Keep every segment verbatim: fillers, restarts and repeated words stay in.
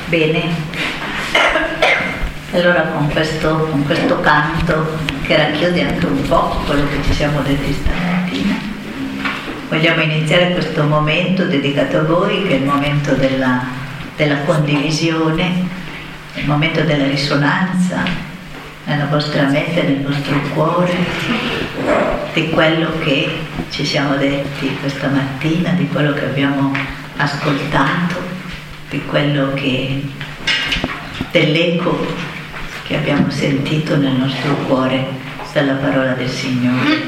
Bene, allora con questo, con questo canto che racchiude anche un po' quello che ci siamo detti stamattina, vogliamo iniziare questo momento dedicato a voi, che è il momento della, della condivisione, il momento della risonanza nella vostra mente, nel vostro cuore, di quello che ci siamo detti questa mattina, di quello che abbiamo ascoltato, di quello che, dell'eco che abbiamo sentito nel nostro cuore dalla parola del Signore.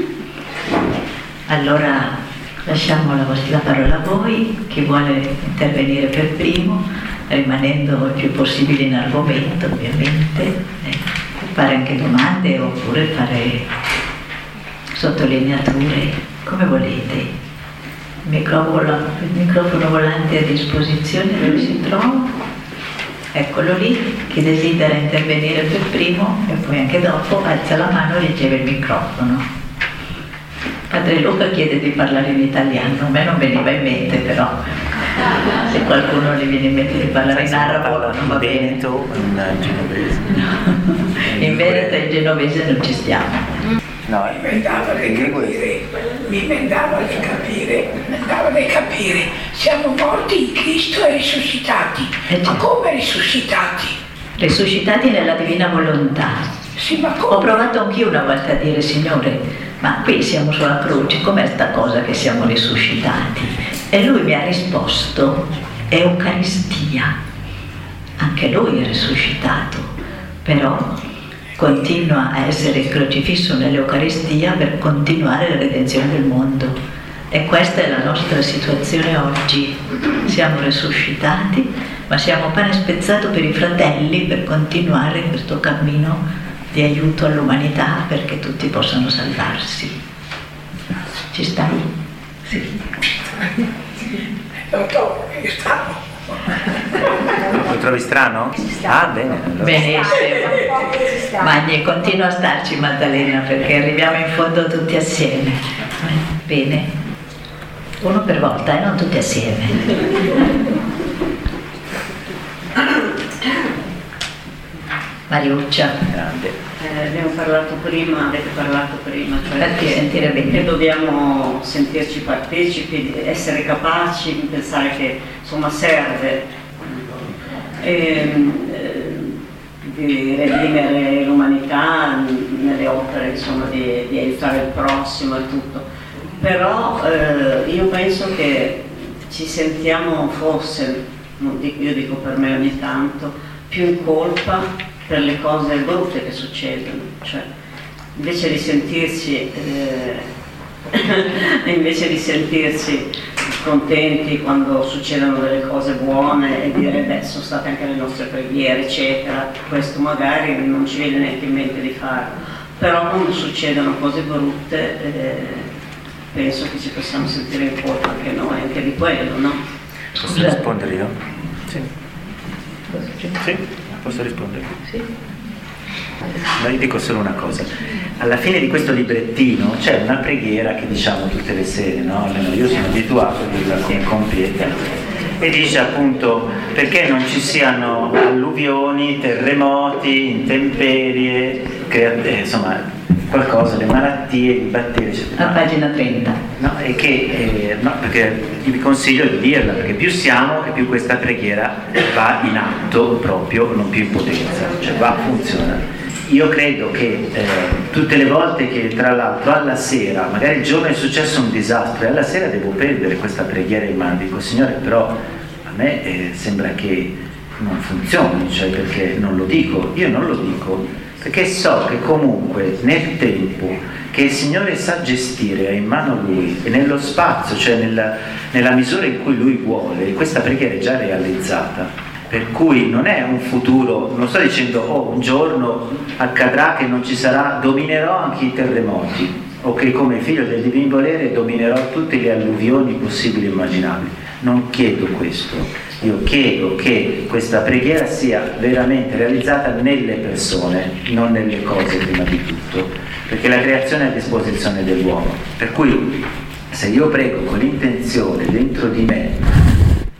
Allora lasciamo la vostra parola a voi, chi vuole intervenire per primo, rimanendo il più possibile in argomento ovviamente, eh, fare anche domande oppure fare sottolineature, come volete. Il microfono, il microfono volante a disposizione, dove si trova? Eccolo lì, chi desidera intervenire per primo e poi anche dopo alza la mano e riceve il microfono. Padre Luca chiede di parlare in italiano, a me non veniva in mente, però se qualcuno gli viene in mente di parlare in arabo non va bene. In genovese. No. In Veneto e in genovese non ci stiamo. No, mi vendava di capire, mi vendava di capire, mi vendava di capire, siamo morti in Cristo e risuscitati. Eh Ma come risuscitati? Risuscitati nella divina volontà. Sì, ma come? Ho provato anch'io una volta a dire, Signore, ma qui siamo sulla croce, com'è sta cosa che siamo risuscitati? E lui mi ha risposto, è Eucaristia. Anche lui è risuscitato, però continua a essere crocifisso nell'Eucaristia per continuare la redenzione del mondo. E questa è la nostra situazione oggi. Siamo risuscitati, ma siamo pane spezzato per i fratelli per continuare questo cammino di aiuto all'umanità perché tutti possano salvarsi. Ci stai? Sì. Dottore, io stavo. Lo trovi strano? Ah, bene. Allora. Benissimo. Magni, continua a starci Maddalena perché arriviamo in fondo tutti assieme. Bene. Uno per volta e non tutti assieme. Mariuccia. Grande. Eh, abbiamo parlato prima, avete parlato prima, cioè Farti sentire bene. che dobbiamo sentirci partecipi, essere capaci, pensare che insomma serve ehm, eh, di redimere l'umanità nelle opere, insomma, di, di aiutare il prossimo e tutto. Però eh, io penso che ci sentiamo forse, non dico, io dico per me ogni tanto, più in colpa per le cose brutte che succedono, cioè invece di sentirci eh, invece di sentirci contenti quando succedono delle cose buone e dire beh sono state anche le nostre preghiere eccetera, questo magari non ci viene neanche in mente di farlo, però quando succedono cose brutte eh, penso che ci possiamo sentire in colpa anche noi, anche di quello, no? Posso rispondere io? Sì. Sì, posso rispondere? Sì. Ma io dico solo una cosa. Alla fine di questo librettino c'è una preghiera che diciamo tutte le sere, no? Almeno io sono abituato a dirla con completa. E dice appunto perché non ci siano alluvioni, terremoti, intemperie, crea- insomma qualcosa, le malattie, i batteri, eccetera. A pagina trenta. No, e che, eh, no, perché vi consiglio di dirla, perché più siamo e più questa preghiera va in atto proprio, non più in potenza, cioè va a funzionare. Io credo che eh, tutte le volte che tra l'altro alla sera, magari il giorno è successo un disastro e alla sera devo prendere questa preghiera in mano, dico Signore però a me eh, sembra che non funzioni, cioè perché non lo dico, io non lo dico perché so che comunque nel tempo che il Signore sa gestire, ha in mano Lui e nello spazio, cioè nella, nella misura in cui Lui vuole, questa preghiera è già realizzata. Per cui non è un futuro, non sto dicendo oh un giorno accadrà che non ci sarà, dominerò anche i terremoti o che come figlio del divin volere dominerò tutte le alluvioni possibili e immaginabili. Non chiedo questo, io chiedo che questa preghiera sia veramente realizzata nelle persone, non nelle cose prima di tutto, perché la creazione è a disposizione dell'uomo, per cui se io prego con l'intenzione dentro di me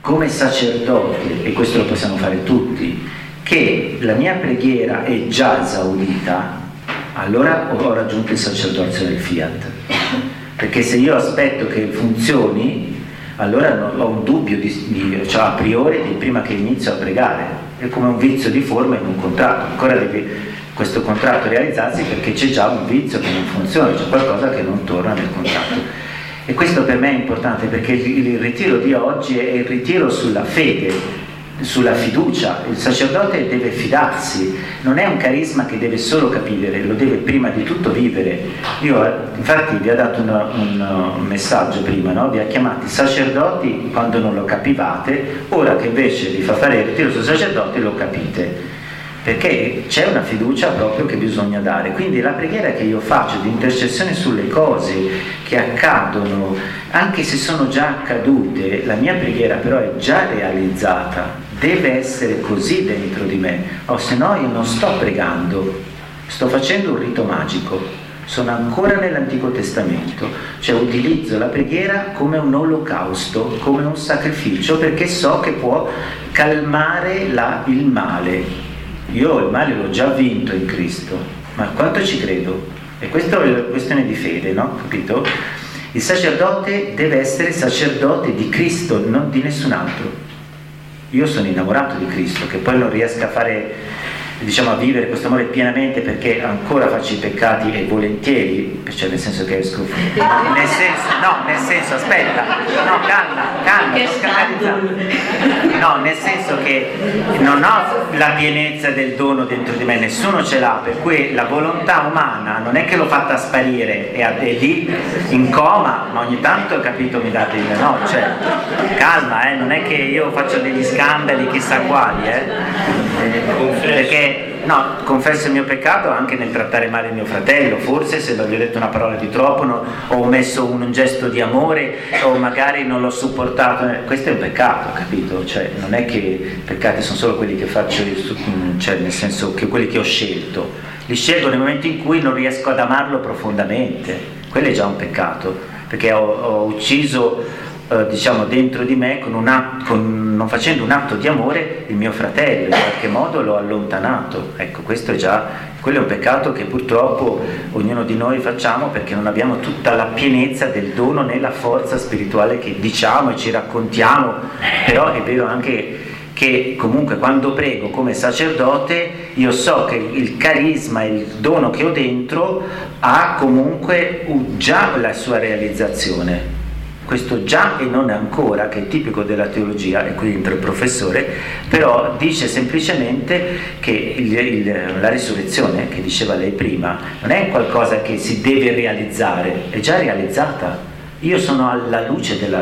come sacerdote, e questo lo possiamo fare tutti, che la mia preghiera è già esaudita, allora ho raggiunto il sacerdozio del fiat. Perché se io aspetto che funzioni, allora ho un dubbio di, di, cioè a priori di prima che inizio a pregare. È come un vizio di forma in un contratto, ancora deve questo contratto realizzarsi perché c'è già un vizio che non funziona, c'è qualcosa che non torna nel contratto. E questo per me è importante, perché il, il ritiro di oggi è il ritiro sulla fede, sulla fiducia. Il sacerdote deve fidarsi, non è un carisma che deve solo capire, lo deve prima di tutto vivere. Io infatti vi ho dato una, un, un messaggio prima, no? Vi ha chiamati sacerdoti quando non lo capivate, ora che invece vi fa fare il ritiro sul sacerdote lo capite, perché c'è una fiducia proprio che bisogna dare. Quindi la preghiera che io faccio di intercessione sulle cose che accadono, anche se sono già accadute, la mia preghiera però è già realizzata, deve essere così dentro di me, o se no io non sto pregando, sto facendo un rito magico, sono ancora nell'Antico Testamento, cioè utilizzo la preghiera come un olocausto, come un sacrificio, perché so che può calmare la, il male. Io il male l'ho già vinto in Cristo, ma quanto ci credo? E questa è una questione di fede, no? Capito? Il sacerdote deve essere sacerdote di Cristo, non di nessun altro. Io sono innamorato di Cristo, che poi non riesco a fare, diciamo, a vivere questo amore pienamente perché ancora faccio i peccati e volentieri, cioè nel senso che esco nel senso, no, nel senso, aspetta, no, calma, calma, non scandalizzare. No, nel senso che non ho la pienezza del dono dentro di me, nessuno ce l'ha, per cui la volontà umana non è che l'ho fatta sparire e è lì in coma, ma ogni tanto, capito, mi date il no, cioè calma, eh, non è che io faccio degli scandali chissà quali, eh, perché no, confesso il mio peccato anche nel trattare male mio fratello, forse se non gli ho detto una parola di troppo, no, ho omesso un, un gesto di amore o magari non l'ho supportato, questo è un peccato, capito? Cioè non è che i peccati sono solo quelli che faccio io, cioè nel senso che quelli che ho scelto, li scelgo nel momento in cui non riesco ad amarlo profondamente, quello è già un peccato, perché ho, ho ucciso Uh, diciamo dentro di me con un atto, con, non facendo un atto di amore il mio fratello, in qualche modo l'ho allontanato. Ecco, questo è già, quello è un peccato che purtroppo ognuno di noi facciamo perché non abbiamo tutta la pienezza del dono né la forza spirituale che diciamo e ci raccontiamo. Però è vero anche che comunque quando prego come sacerdote io so che il carisma, il dono che ho dentro ha comunque già la sua realizzazione. Questo già e non ancora, che è tipico della teologia, e qui entra il professore, però dice semplicemente che il, il, la risurrezione, che diceva lei prima, non è qualcosa che si deve realizzare, è già realizzata. Io sono alla luce della,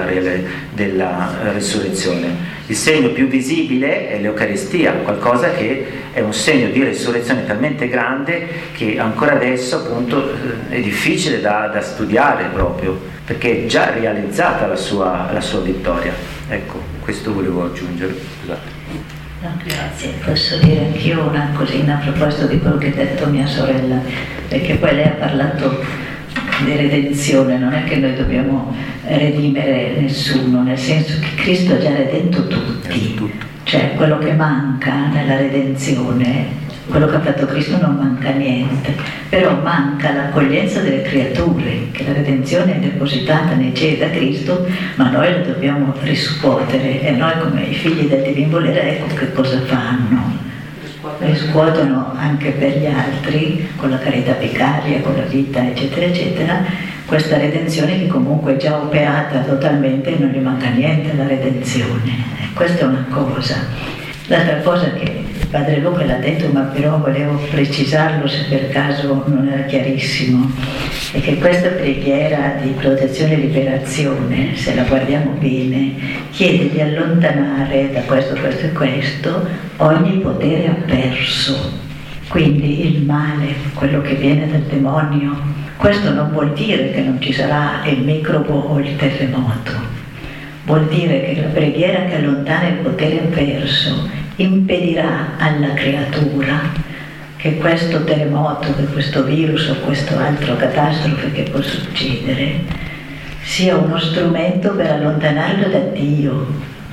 della risurrezione. Il segno più visibile è l'Eucaristia, qualcosa che è un segno di risurrezione talmente grande che ancora adesso appunto è difficile da, da studiare proprio, perché è già realizzata la sua, la sua vittoria. Ecco, questo volevo aggiungere. Scusate. No, grazie. Posso dire anch'io una cosina a proposito di quello che ha detto mia sorella, perché poi lei ha parlato di redenzione, non è che noi dobbiamo redimere nessuno, nel senso che Cristo ha già redento tutti, cioè quello che manca nella redenzione, quello che ha fatto Cristo non manca niente, però manca l'accoglienza delle creature, che la redenzione è depositata nei cieli da Cristo, ma noi la dobbiamo riscuotere, e noi come i figli del divin volere, ecco che cosa fanno. Riscuotono anche per gli altri, con la carità vicaria, con la vita, eccetera, eccetera, questa redenzione che comunque è già operata totalmente e non gli manca niente alla redenzione. Questa è una cosa. L'altra cosa che il padre Luca l'ha detto, ma però volevo precisarlo se per caso non era chiarissimo, è che questa preghiera di protezione e liberazione, se la guardiamo bene, chiede di allontanare da questo, questo e questo ogni potere avverso, quindi il male, quello che viene dal demonio. Questo non vuol dire che non ci sarà il microbo o il terremoto, vuol dire che la preghiera che allontana il potere avverso impedirà alla creatura che questo terremoto, che questo virus o questo altro catastrofe che può succedere sia uno strumento per allontanarlo da Dio,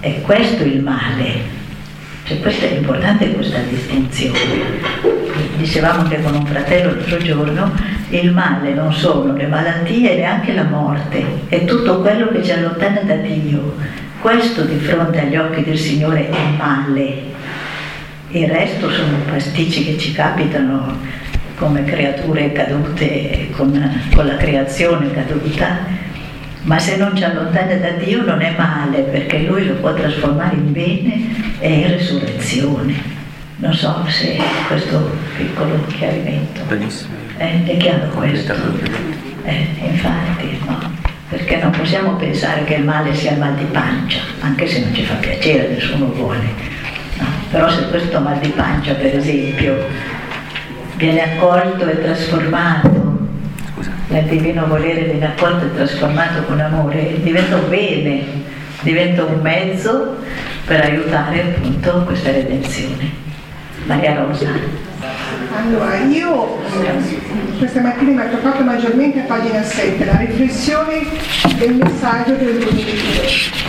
è questo il male. Cioè, questa è importante, questa distinzione. Dicevamo che con un fratello l'altro giorno, il male non sono le malattie e neanche la morte, è tutto quello che ci allontana da Dio. Questo di fronte agli occhi del Signore è male. Il resto sono pasticci che ci capitano come creature cadute, con, con la creazione caduta. Ma se non ci allontana da Dio non è male, perché Lui lo può trasformare in bene e in resurrezione. Non so se questo piccolo chiarimento Benissimo. è, è chiaro questo. Eh, infatti, no, perché non possiamo pensare che il male sia il mal di pancia, anche se non ci fa piacere, nessuno vuole. No, però se questo mal di pancia, per esempio, viene accolto e trasformato, nel divino volere viene accolto e trasformato con amore, diventa un bene, diventa un mezzo per aiutare appunto questa redenzione. Maria Rosa. Allora, io questa mattina mi ha toccato maggiormente a pagina sette la riflessione del messaggio del duemiladue,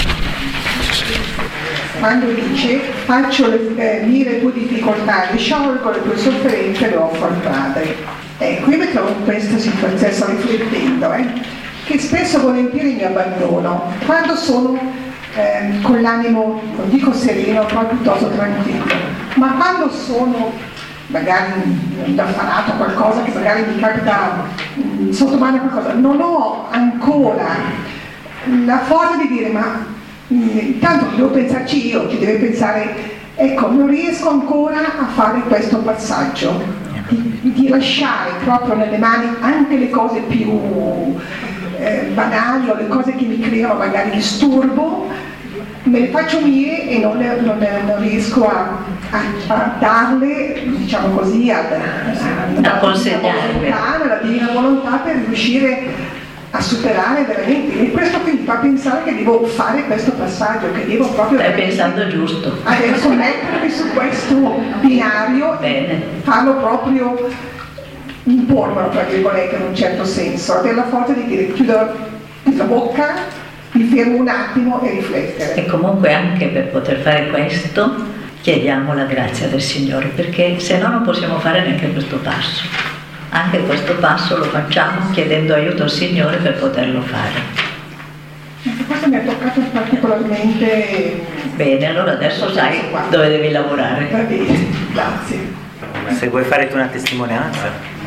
quando dice: faccio le eh, mie tue difficoltà, le sciolgo le tue sofferenze, le offro al Padre. Eh, qui mi trovo in questa situazione, sto riflettendo, eh, che spesso volentieri mi abbandono, quando sono eh, con l'animo, non dico sereno, ma piuttosto tranquillo, ma quando sono magari indaffarato a qualcosa che magari mi capita mh, sotto mano qualcosa, non ho ancora la forza di dire ma mh, intanto devo pensarci io, ci deve pensare, ecco, non riesco ancora a fare questo passaggio. Di, di lasciare proprio nelle mani anche le cose più eh, banali o le cose che mi creano magari disturbo, me le faccio mie e non, le, non, le, non riesco a, a, a darle, diciamo così, ad, ad, a consegnarle alla divina volontà per riuscire a superare veramente, e questo mi fa pensare che devo fare questo passaggio, che devo proprio stai pensando giusto, adesso mettermi su questo binario. Bene. E farlo proprio, impormelo tra virgolette in un certo senso, avere la forza di dire chiudo la bocca, mi fermo un attimo e riflettere. E comunque anche per poter fare questo chiediamo la grazia del Signore, perché se no non possiamo fare neanche questo passo. Anche questo passo lo facciamo chiedendo aiuto al Signore per poterlo fare. Anche questo mi ha toccato particolarmente. Bene, allora adesso sai dove devi lavorare. Va bene, grazie. Se vuoi fare tu una testimonianza.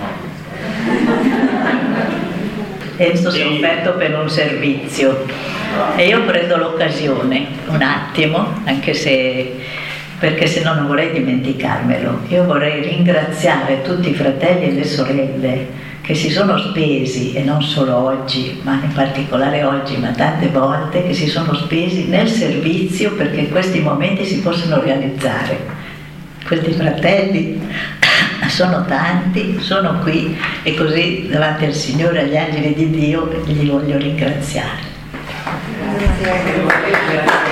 Enzo si è offerto per un servizio e io prendo l'occasione un attimo, anche se perché se no non vorrei dimenticarmelo. Io vorrei ringraziare tutti i fratelli e le sorelle che si sono spesi, e non solo oggi, ma in particolare oggi, ma tante volte, che si sono spesi nel servizio perché questi momenti si possano realizzare. Questi fratelli sono tanti, sono qui, e così davanti al Signore e agli angeli di Dio li voglio ringraziare. Grazie.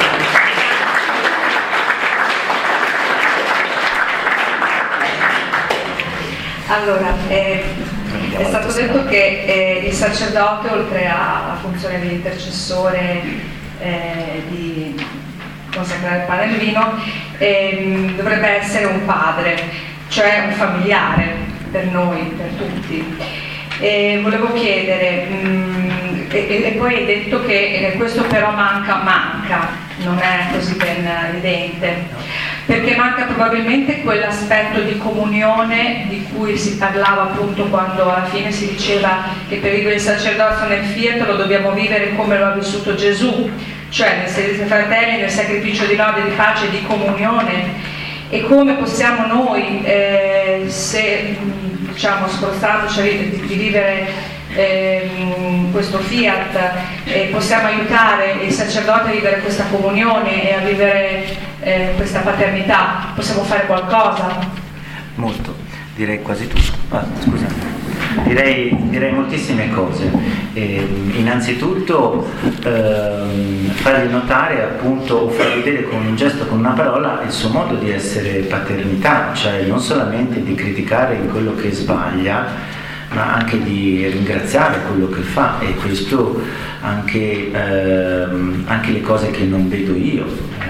Allora, eh, è stato detto che eh, il sacerdote, oltre alla funzione di intercessore, eh, di consacrare il pane e il vino, eh, dovrebbe essere un padre, cioè un familiare per noi, per tutti. E volevo chiedere, mh, e, e poi hai detto che eh, questo però manca, manca, non è così ben evidente. Perché manca probabilmente quell'aspetto di comunione di cui si parlava appunto quando alla fine si diceva che per vivere il sacerdozio nel fiat lo dobbiamo vivere come lo ha vissuto Gesù, cioè nel servizio ai fratelli, nel sacrificio di lode, di pace e di comunione, e come possiamo noi, eh, se diciamo sforzandoci di, di vivere Eh, questo fiat, eh, possiamo aiutare il sacerdote a vivere questa comunione e a vivere eh, questa paternità. Possiamo fare qualcosa? Molto, direi quasi tutto. Ah, scusa. Direi, direi moltissime cose. Eh, innanzitutto ehm, fargli notare appunto, o far vedere con un gesto, con una parola, il suo modo di essere paternità, cioè non solamente di criticare in quello che sbaglia, ma anche di ringraziare quello che fa, e questo anche, ehm, anche le cose che non vedo io,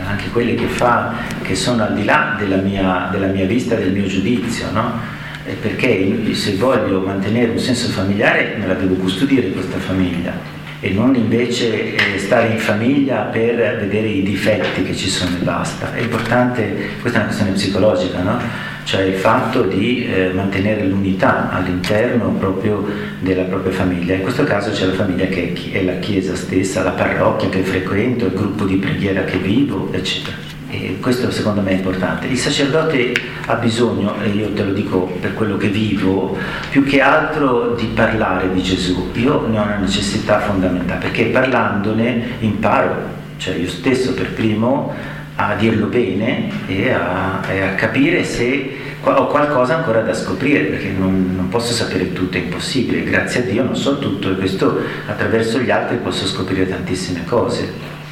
anche quelle che fa, che sono al di là della mia, della mia vista, del mio giudizio, no? Perché se voglio mantenere un senso familiare me la devo custodire questa famiglia e non invece stare in famiglia per vedere i difetti che ci sono e basta. È importante, questa è una questione psicologica, no? Cioè il fatto di eh, mantenere l'unità all'interno proprio della propria famiglia. In questo caso c'è la famiglia che è la chiesa stessa, la parrocchia che frequento, il gruppo di preghiera che vivo, eccetera. E questo secondo me è importante. Il sacerdote ha bisogno, e io te lo dico per quello che vivo, più che altro di parlare di Gesù. Io ne ho una necessità fondamentale, perché parlandone imparo, cioè io stesso per primo, a dirlo bene e a, e a capire se ho qualcosa ancora da scoprire, perché non, non posso sapere tutto, è impossibile. Grazie a Dio non so tutto e questo attraverso gli altri posso scoprire tantissime cose.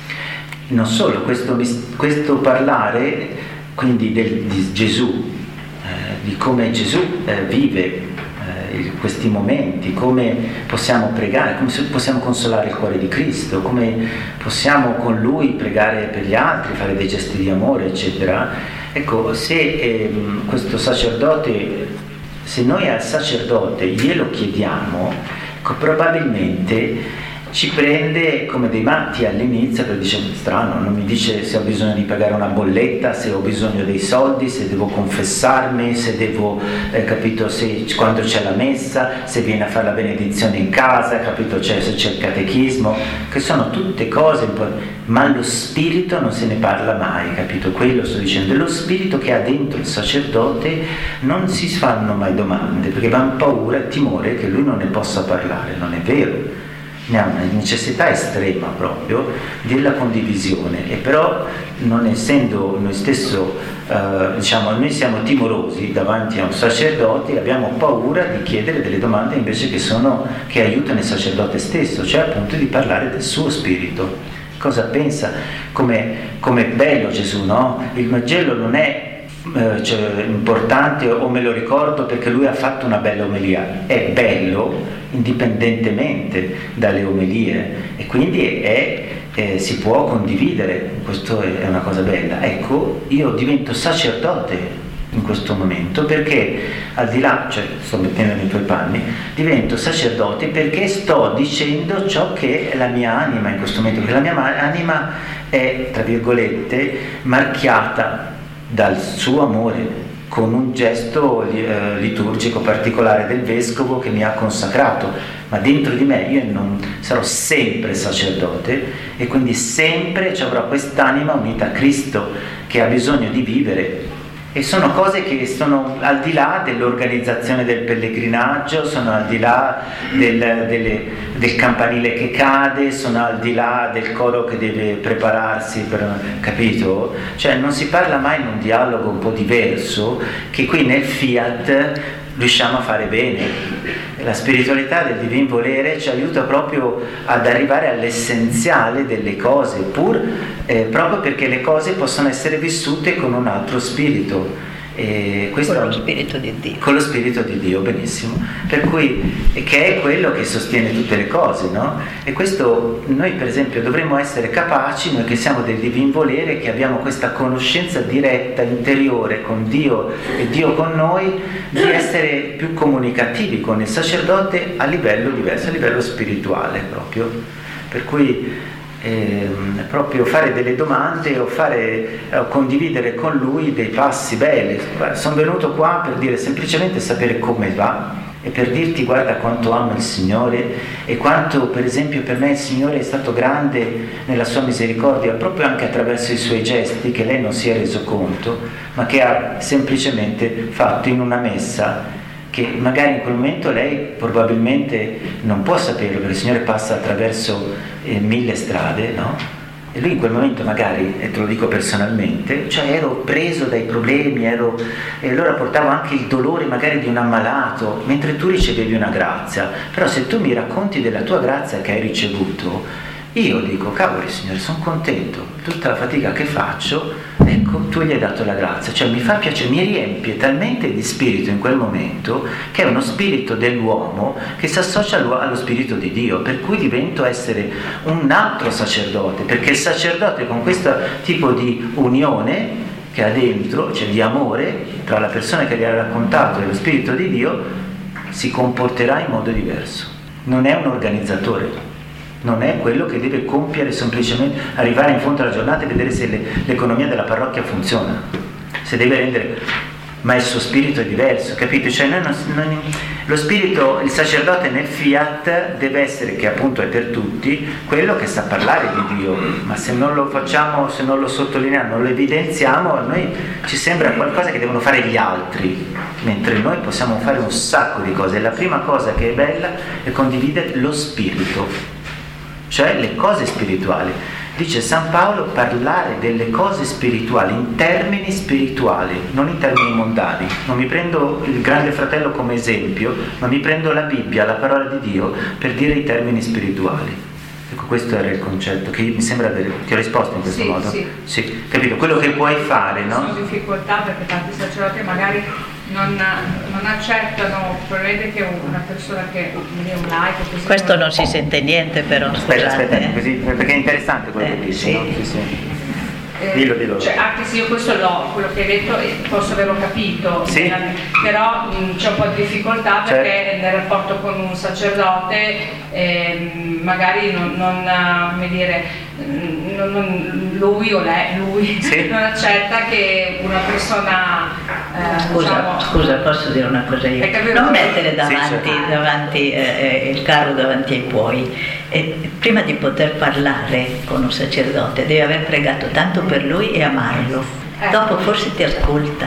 Non solo, questo, questo parlare quindi del, di Gesù, eh, di come Gesù eh, vive eh, questi momenti, come possiamo pregare, come possiamo consolare il cuore di Cristo, come possiamo con Lui pregare per gli altri, fare dei gesti di amore, eccetera. Ecco, se eh, questo sacerdote, se noi al sacerdote glielo chiediamo, ecco, probabilmente ci prende come dei matti all'inizio, perché dice strano, non mi dice se ho bisogno di pagare una bolletta, se ho bisogno dei soldi, se devo confessarmi, se devo, eh, capito, se quando c'è la messa, se viene a fare la benedizione in casa, capito, cioè, se c'è il catechismo, che sono tutte cose importanti, ma lo spirito non se ne parla mai, capito? Quello sto dicendo, lo spirito che ha dentro il sacerdote non si fanno mai domande, perché hanno paura e timore che lui non ne possa parlare, non è vero. Ne ha una necessità estrema proprio della condivisione, e però non essendo noi stesso, eh, diciamo, noi siamo timorosi davanti a un sacerdote e abbiamo paura di chiedere delle domande invece che sono, che aiutano il sacerdote stesso, cioè appunto di parlare del suo spirito. Cosa pensa? Come è bello Gesù, no? Il Vangelo non è eh, cioè, importante o me lo ricordo perché lui ha fatto una bella omelia, è bello indipendentemente dalle omelie e quindi è, eh, si può condividere, questo è una cosa bella. Ecco, io divento sacerdote in questo momento perché al di là, cioè sto mettendo nei tuoi panni, divento sacerdote perché sto dicendo ciò che è la mia anima in questo momento, perché la mia anima è, tra virgolette, marchiata dal suo amore, con un gesto eh, liturgico particolare del vescovo che mi ha consacrato, ma dentro di me io non sarò sempre sacerdote e quindi sempre ci avrò quest'anima unita a Cristo che ha bisogno di vivere. E sono cose che sono al di là dell'organizzazione del pellegrinaggio, sono al di là del, delle, del campanile che cade, sono al di là del coro che deve prepararsi per, capito? Cioè non si parla mai in un dialogo un po' diverso che qui nel Fiat riusciamo a fare bene. La spiritualità del divin volere ci aiuta proprio ad arrivare all'essenziale delle cose, pur eh, proprio perché le cose possono essere vissute con un altro spirito. E questo, con lo spirito di Dio. Con lo spirito di Dio, benissimo. Per cui, che è quello che sostiene tutte le cose, no? E questo noi per esempio dovremmo essere capaci, noi che siamo del divin volere, che abbiamo questa conoscenza diretta, interiore con Dio e Dio con noi, di essere più comunicativi con il sacerdote a livello diverso, a livello spirituale proprio. Per cui Eh, proprio fare delle domande o fare o condividere con lui dei passi belli. Sono venuto qua per dire semplicemente sapere come va e per dirti guarda quanto amo il Signore e quanto per esempio per me il Signore è stato grande nella sua misericordia proprio anche attraverso i suoi gesti che lei non si è reso conto ma che ha semplicemente fatto in una messa che magari in quel momento lei probabilmente non può saperlo perché il Signore passa attraverso eh, mille strade, no? E lui in quel momento magari, e te lo dico personalmente, cioè ero preso dai problemi, ero, e allora portavo anche il dolore magari di un ammalato, mentre tu ricevevi una grazia. Però se tu mi racconti della tua grazia che hai ricevuto, io dico, cavoli Signore, sono contento, tutta la fatica che faccio, ecco, tu gli hai dato la grazia, cioè mi fa piacere, mi riempie talmente di spirito in quel momento che è uno spirito dell'uomo che si associa allo spirito di Dio, per cui divento essere un altro sacerdote, perché il sacerdote con questo tipo di unione che ha dentro, cioè di amore tra la persona che gli ha raccontato e lo spirito di Dio, si comporterà in modo diverso. Non è un organizzatore, non è quello che deve compiere semplicemente, arrivare in fondo alla giornata e vedere se le, l'economia della parrocchia funziona, se deve rendere, ma il suo spirito è diverso, capite? Cioè noi non, non, lo spirito, il sacerdote nel fiat deve essere, che appunto è per tutti, quello che sa parlare di Dio, ma se non lo facciamo, se non lo sottolineiamo, non lo evidenziamo, a noi ci sembra qualcosa che devono fare gli altri, mentre noi possiamo fare un sacco di cose. E la prima cosa che è bella è condividere lo spirito, cioè le cose spirituali. Dice San Paolo, parlare delle cose spirituali in termini spirituali, non in termini mondani. Non mi prendo il Grande Fratello come esempio, ma mi prendo la Bibbia, la parola di Dio, per dire i termini spirituali. Ecco, questo era il concetto, che mi sembra avere, ti ho risposto in questo sì, modo? Sì, sì. Capito? Quello che puoi fare, no? Sono difficoltà perché tanti sacerdoti magari non, non accettano, prevede che una persona che è un laico così. Questo non si sente niente però. Aspetta, scusate. aspetta, così, perché è interessante quello Eh, che dici, sì. no? Sì, sì. Eh, Dillo, dillo. Cioè, anche se io questo l'ho, quello che hai detto, eh, posso averlo capito, Sì. nella- però mh, c'è un po' di difficoltà perché Certo. nel rapporto con un sacerdote ehm, magari non, non, eh, come dire, mh, non- non- lui o lei, lui Sì. non accetta che una persona eh, Scusa, diciamo, scusa, posso dire una cosa io? Hai capito? Non mettere davanti, Sì, certo. davanti eh, il carro davanti ai buoi. E prima di poter parlare con un sacerdote devi aver pregato tanto per lui e amarlo. Eh. Dopo forse ti ascolta.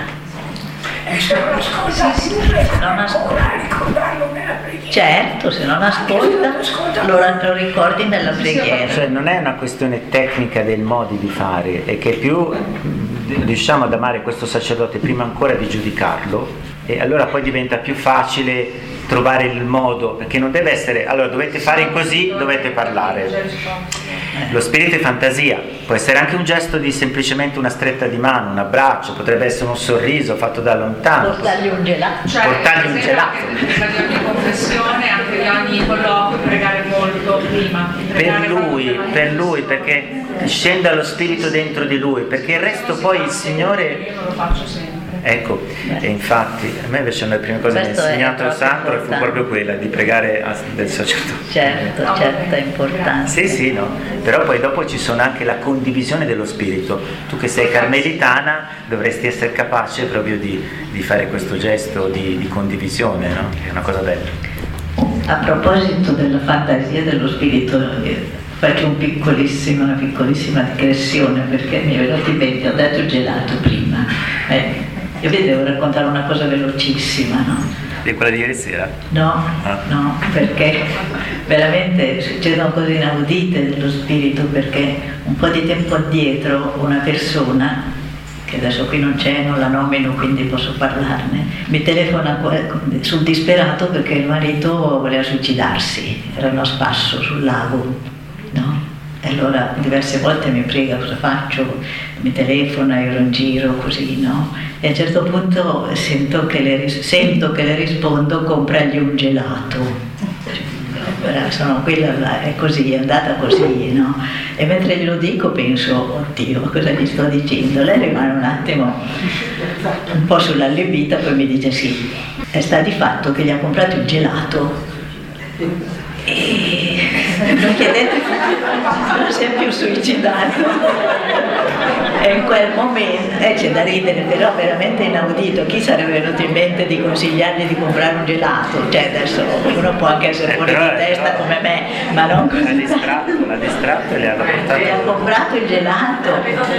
E se non ascolta più, non ascolta. ancora ricordarlo nella preghiera. Certo, se non ascolta lo, lo ricordi nella preghiera. Cioè non è una questione tecnica del modi di fare, è che più mh, riusciamo ad amare questo sacerdote prima ancora di giudicarlo, e allora poi diventa più facile trovare il modo, perché non deve essere, allora dovete fare così, dovete parlare. Lo spirito è fantasia, può essere anche un gesto di semplicemente una stretta di mano, un abbraccio, potrebbe essere un sorriso fatto da lontano. Portargli un gelato. Cioè, portargli un per esempio, gelato. anche prima di ogni confessione, anche di ogni colloquio, pregare molto prima. Per Pregare lui, quando- per lui, perché scenda lo spirito dentro di lui, perché il resto poi il Signore... Io non lo faccio sempre. Ecco, e infatti a me invece una delle prime cose che mi ha Questo è insegnato il proprio Sandro fu importante. proprio quella di pregare a- del sacerdote. Certo, certo, è importante. Sì, sì, no. Però poi dopo ci sono anche la condivisione dello spirito. Tu che sei carmelitana dovresti essere capace proprio di, di fare questo gesto di, di condivisione, no? È una cosa bella. A proposito della fantasia dello spirito, eh, faccio un piccolissimo, una piccolissima digressione perché mi è venuto in mente, ho detto il gelato prima. Eh, io vi devo raccontare una cosa velocissima, no? È quella di ieri sera? No, Ah. no, perché veramente succedono cose inaudite dello spirito, perché un po' di tempo addietro una persona, che adesso qui non c'è, non la nomino quindi posso parlarne, mi telefona sul disperato perché il marito voleva suicidarsi, erano a spasso sul lago, no? E allora diverse volte mi prega cosa faccio, mi telefona, io ero in giro così, no? E a un certo punto sento che le, ris- sento che le rispondo, compragli un gelato. Cioè, sono quella là, è così, è andata così, no? E mentre glielo dico penso, oddio, cosa gli sto dicendo? Lei rimane un attimo un po' sull'allibita, poi mi dice sì, e sta di fatto che gli ha comprato il gelato. E non chiedete, non si è più suicidato. E in quel momento, eh, c'è da ridere, però veramente inaudito. Chi sarebbe venuto in mente di consigliargli di comprare un gelato? Cioè adesso uno può anche essere fuori di testa come me, ma non L'ha così. distratto, l'ha distratto e le ha Gli ha portato... comprato il gelato.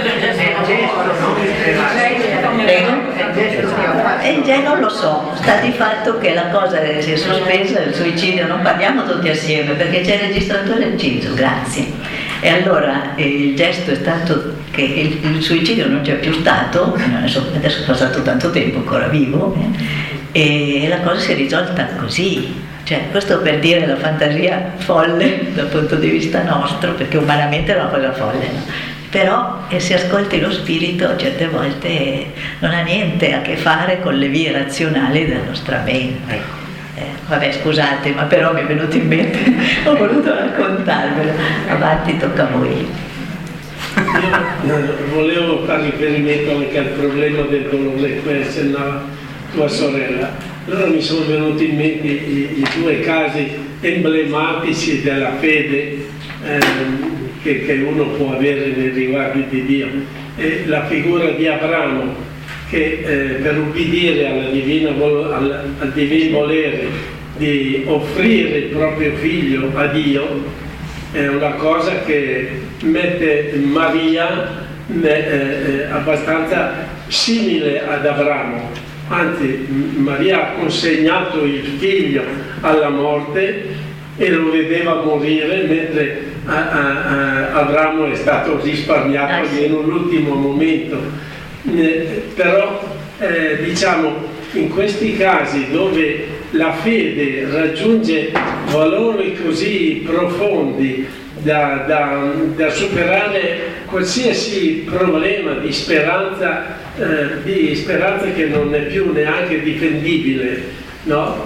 Prego? E il genio non lo so, sta di fatto che la cosa si è sospesa, il suicidio, non parliamo tutti assieme perché c'è il registratore acceso, grazie. E allora eh, il gesto è stato che il, il suicidio non c'è più stato, adesso, adesso è passato tanto tempo, ancora vivo, eh, e la cosa si è risolta così. Cioè, questo per dire la fantasia folle dal punto di vista nostro, perché umanamente è una cosa folle, no? però e se ascolti lo spirito certe volte non ha niente a che fare con le vie razionali della nostra mente. Eh, vabbè, scusate, ma però mi è venuto in mente, ho voluto raccontarvelo. Avanti, tocca a voi. Io volevo fare riferimento anche al problema del dolore che accennava tua sorella. Allora mi sono venuti in mente i, i due casi emblematici della fede ehm, che, che uno può avere nei riguardi di Dio. E la figura di Abramo, che eh, per ubbidire alla divina, al, al divino volere di offrire il proprio figlio a Dio, è una cosa che mette Maria eh, eh, abbastanza simile ad Abramo. Anzi, Maria ha consegnato il figlio alla morte e lo vedeva morire, mentre a, a, a Abramo è stato risparmiato almeno l'ultimo momento. Eh, però eh, diciamo, in questi casi dove la fede raggiunge valori così profondi da, da, da superare qualsiasi problema di speranza, eh, di speranza che non è più neanche difendibile, no?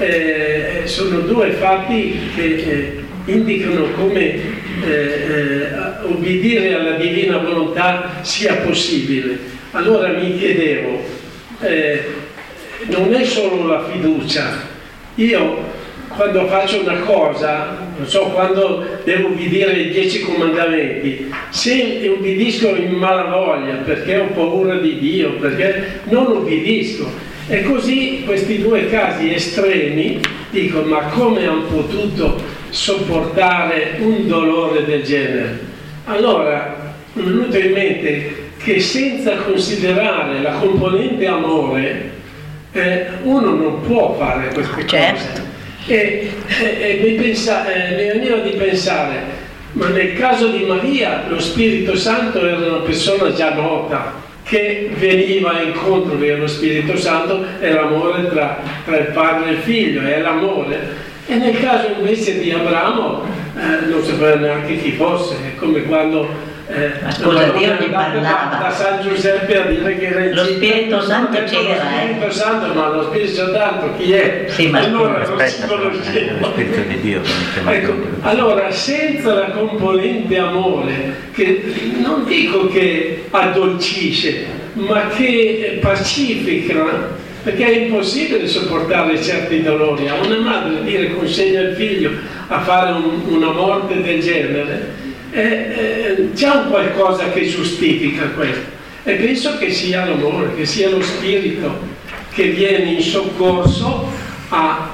Eh, sono due fatti che eh, indicano come eh, eh, obbedire alla divina volontà sia possibile. Allora mi chiedevo, eh, non è solo la fiducia. Io quando faccio una cosa, non so, quando devo ubbidire i dieci comandamenti, se ubbidisco in malavoglia perché ho paura di Dio, perché non ubbidisco. E così questi due casi estremi, dico, ma come hanno potuto sopportare un dolore del genere? Allora mi è venuto in mente che senza considerare la componente amore, eh, uno non può fare queste certo. cose. E, e, e mi, pensa, eh, mi veniva di pensare, ma nel caso di Maria lo Spirito Santo era una persona già nota, che veniva incontro, perché lo Spirito Santo è l'amore tra, tra il padre e il figlio, è l'amore. E nel caso invece di Abramo eh, non sapeva neanche chi fosse, è come quando eh, ma scusa, Dio gli da, parlava da San Giuseppe a dire che era lo Spirito Santo c'era, lo Spirito eh. Santo, ma lo Spirito Santo chi è? Sì, ma allora non si aspetta, conosceva. lo Spirito di Dio. Ecco, allora senza la componente amore, che non dico che addolcisce, ma che pacifica, perché è impossibile sopportare certi dolori. A una madre dire consegna il figlio a fare un, una morte del genere, eh, eh, c'è un qualcosa che giustifica questo, e penso che sia l'amore, che sia lo spirito che viene in soccorso a,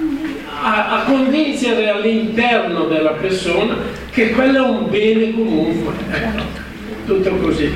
a, a convincere all'interno della persona che quello è un bene comunque. Ecco, tutto così.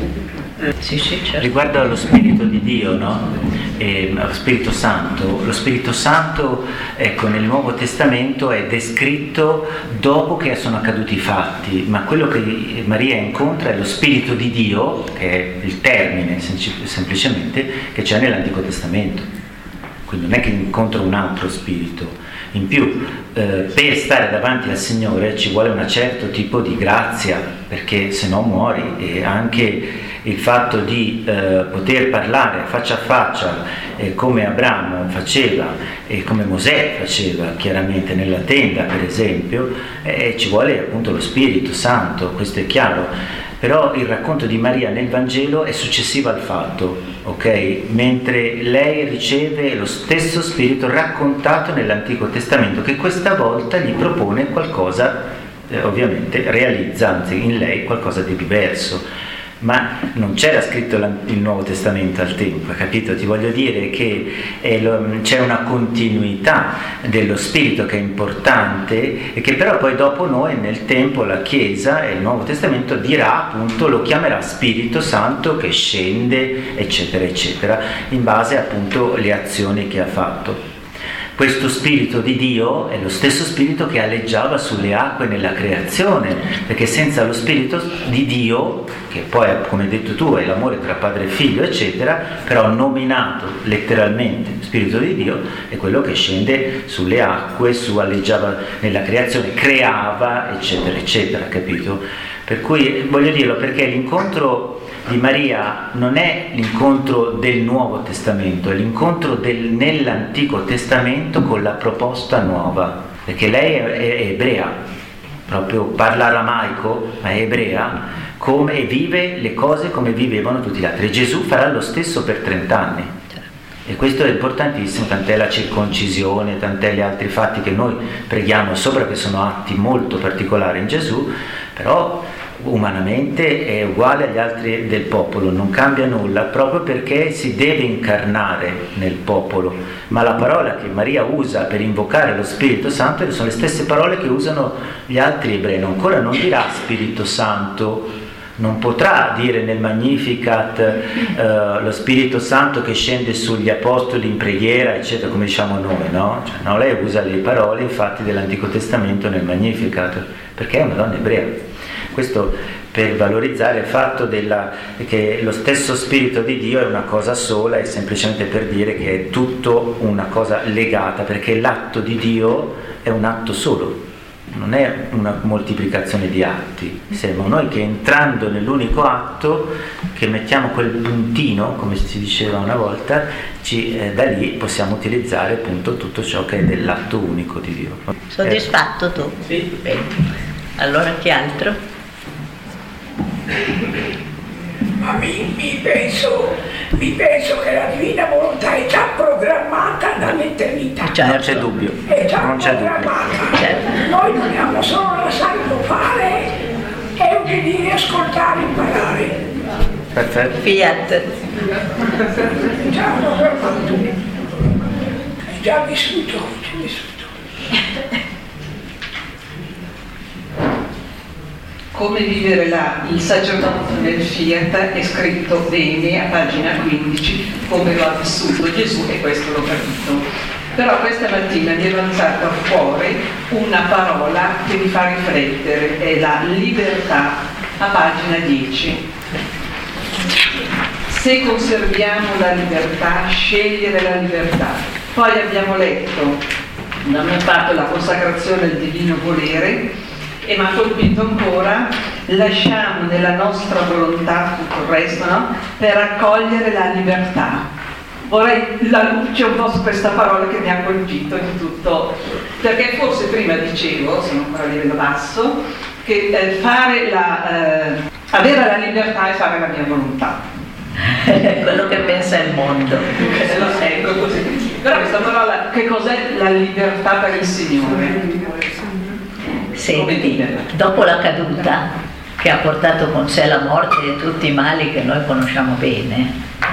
Sì, sì, certo. Riguardo allo Spirito di Dio, no? E lo Spirito Santo, lo Spirito Santo, ecco, nel Nuovo Testamento è descritto dopo che sono accaduti i fatti, ma quello che Maria incontra è lo Spirito di Dio, che è il termine semplicemente che c'è nell'Antico Testamento. Quindi non è che incontra un altro spirito. In più, eh, per stare davanti al Signore ci vuole un certo tipo di grazia, perché se no muori. E anche il fatto di eh, poter parlare faccia a faccia, eh, come Abramo faceva e come Mosè faceva chiaramente nella tenda, per esempio, eh, ci vuole appunto lo Spirito Santo, questo è chiaro. Però il racconto di Maria nel Vangelo è successivo al fatto, ok? Mentre lei riceve lo stesso Spirito raccontato nell'Antico Testamento, che questa volta gli propone qualcosa, eh, ovviamente realizza anzi in lei qualcosa di diverso. Ma non c'era scritto il Nuovo Testamento al tempo, capito? Ti voglio dire che è lo, c'è una continuità dello Spirito che è importante e che però poi dopo noi nel tempo la Chiesa e il Nuovo Testamento dirà, appunto, lo chiamerà Spirito Santo che scende, eccetera eccetera, in base appunto alle azioni che ha fatto. Questo Spirito di Dio è lo stesso Spirito che aleggiava sulle acque nella creazione, perché senza lo Spirito di Dio, che poi, come hai detto tu, è l'amore tra padre e figlio, eccetera, però nominato letteralmente Spirito di Dio, è quello che scende sulle acque, su aleggiava nella creazione, creava, eccetera, eccetera, capito? Per cui voglio dirlo perché l'incontro di Maria non è l'incontro del Nuovo Testamento, è l'incontro del, nell'Antico Testamento con la proposta nuova, perché lei è, è ebrea, proprio parla aramaico, ma è ebrea, come vive le cose come vivevano tutti gli altri. E Gesù farà lo stesso per trent'anni. E questo è importantissimo, tant'è la circoncisione, tant'è gli altri fatti che noi preghiamo sopra, che sono atti molto particolari in Gesù, però umanamente è uguale agli altri del popolo, non cambia nulla, proprio perché si deve incarnare nel popolo. Ma la parola che Maria usa per invocare lo Spirito Santo sono le stesse parole che usano gli altri ebrei. Ancora non dirà Spirito Santo, non potrà dire nel Magnificat eh, lo Spirito Santo che scende sugli apostoli in preghiera, eccetera, come diciamo noi, no? Cioè, no, lei usa le parole infatti dell'Antico Testamento nel Magnificat, perché è una donna ebrea. Questo per valorizzare il fatto della, che lo stesso Spirito di Dio è una cosa sola, e semplicemente per dire che è tutto una cosa legata, perché l'atto di Dio è un atto solo, non è una moltiplicazione di atti. Siamo noi che entrando nell'unico atto, che mettiamo quel puntino, come si diceva una volta, ci, eh, da lì possiamo utilizzare appunto tutto ciò che è dell'atto unico di Dio. Soddisfatto tu? Sì. Bene. Allora che altro? Ma mi, mi, penso, mi penso che la divina volontà è già programmata dall'eternità. Certo. Non c'è dubbio. È già non c'è programmata. dubbio. Certo. Noi dobbiamo solo lasciarlo fare e obbedire, ascoltare, imparare. Perfetto. Fiat. È già programmato. È già vissuto, è vissuto. Come vivere la, il sacerdote nel Fiat è scritto bene a pagina quindici, come lo ha vissuto Gesù, e questo l'ho capito. Però questa mattina mi è balzata fuori una parola che mi fa riflettere, è la libertà, a pagina dieci. Se conserviamo la libertà, scegliere la libertà. Poi abbiamo letto da una parte la consacrazione al divino volere, e mi ha colpito ancora, lasciamo nella nostra volontà tutto il resto, no? Per accogliere la libertà. Vorrei la luce un po' su questa parola che mi ha colpito in tutto, perché forse prima dicevo, sono ancora a livello basso, che eh, fare la, eh, avere la libertà è fare la mia volontà. Quello che pensa il mondo. Eh, lo ecco così. Però questa parola, che cos'è la libertà per il Signore? Senti, dopo la caduta, che ha portato con sé la morte e tutti i mali che noi conosciamo bene,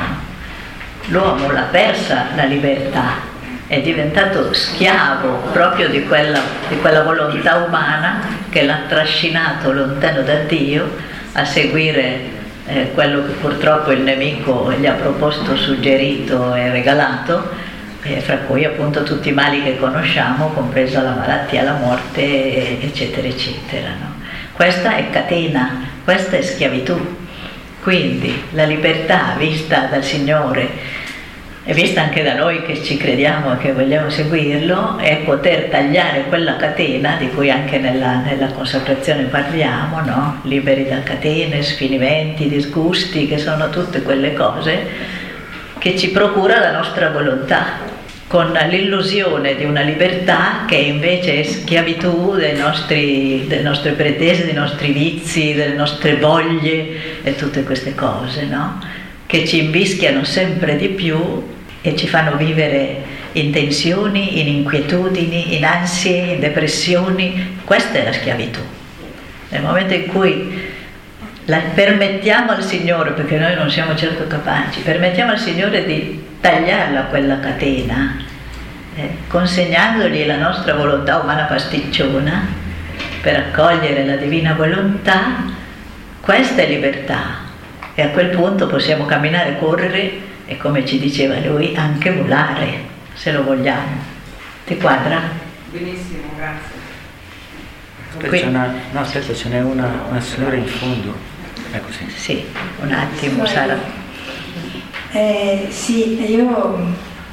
l'uomo l'ha persa la libertà, è diventato schiavo proprio di quella, di quella volontà umana che l'ha trascinato lontano da Dio a seguire eh, quello che purtroppo il nemico gli ha proposto, suggerito e regalato, eh, fra cui appunto tutti i mali che conosciamo, compresa la malattia, la morte, eccetera, eccetera, no? Questa è catena, questa è schiavitù. Quindi la libertà vista dal Signore e vista anche da noi che ci crediamo e che vogliamo seguirlo, è poter tagliare quella catena di cui anche nella, nella consacrazione parliamo, no? Liberi da catene, sfinimenti, disgusti, che sono tutte quelle cose che ci procura la nostra volontà, con l'illusione di una libertà che invece è schiavitù dei nostri, delle nostre pretese, dei nostri vizi, delle nostre voglie e tutte queste cose, no? Che ci imbischiano sempre di più e ci fanno vivere in tensioni, in inquietudini, in ansie, in depressioni. Questa è la schiavitù. Nel momento in cui la permettiamo al Signore, perché noi non siamo certo capaci, permettiamo al Signore di tagliarla quella catena, eh, consegnandogli la nostra volontà umana pasticciona per accogliere la divina volontà, questa è libertà. E a quel punto possiamo camminare, correre e, come ci diceva lui, anche volare, se lo vogliamo. Ti quadra? Benissimo, grazie. Aspetta, c'è una, no, aspetta, ce n'è una, una signora in fondo. È così. Sì, un attimo, Sara. Eh, sì, io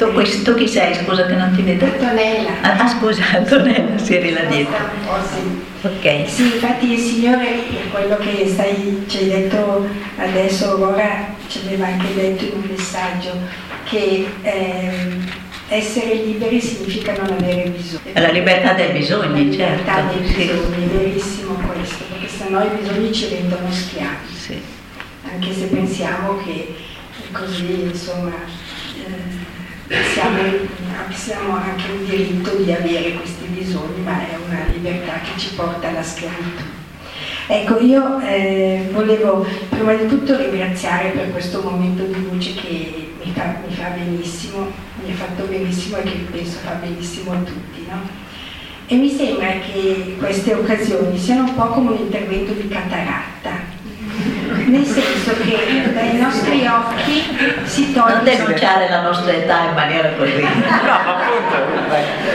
Tutto questo chi sei? Scusa che non ti vedo. Antonella. Ah, ah, scusa, Antonella, si eri là dietro. Oh, sì. Ok. Sì, infatti il Signore, quello che stai, ci hai detto adesso, ora ci aveva anche detto in un messaggio, che ehm, essere liberi significa non avere bisogno. La libertà dei bisogni, La libertà certo. dei bisogni, è verissimo questo, perché sennò i bisogni ci rendono schiavi. Sì. Anche se pensiamo che così, insomma, eh, siamo, abbiamo anche il diritto di avere questi bisogni, ma è una libertà che ci porta alla schiavitù. Ecco, io eh, volevo prima di tutto ringraziare per questo momento di luce che mi fa, mi fa benissimo, mi ha fatto benissimo e che penso fa benissimo a tutti, no? E mi sembra che queste occasioni siano un po' come un intervento di cataratta, nel senso che dai nostri occhi si toglie... Non denunciare la nostra età in maniera così. No, ma appunto,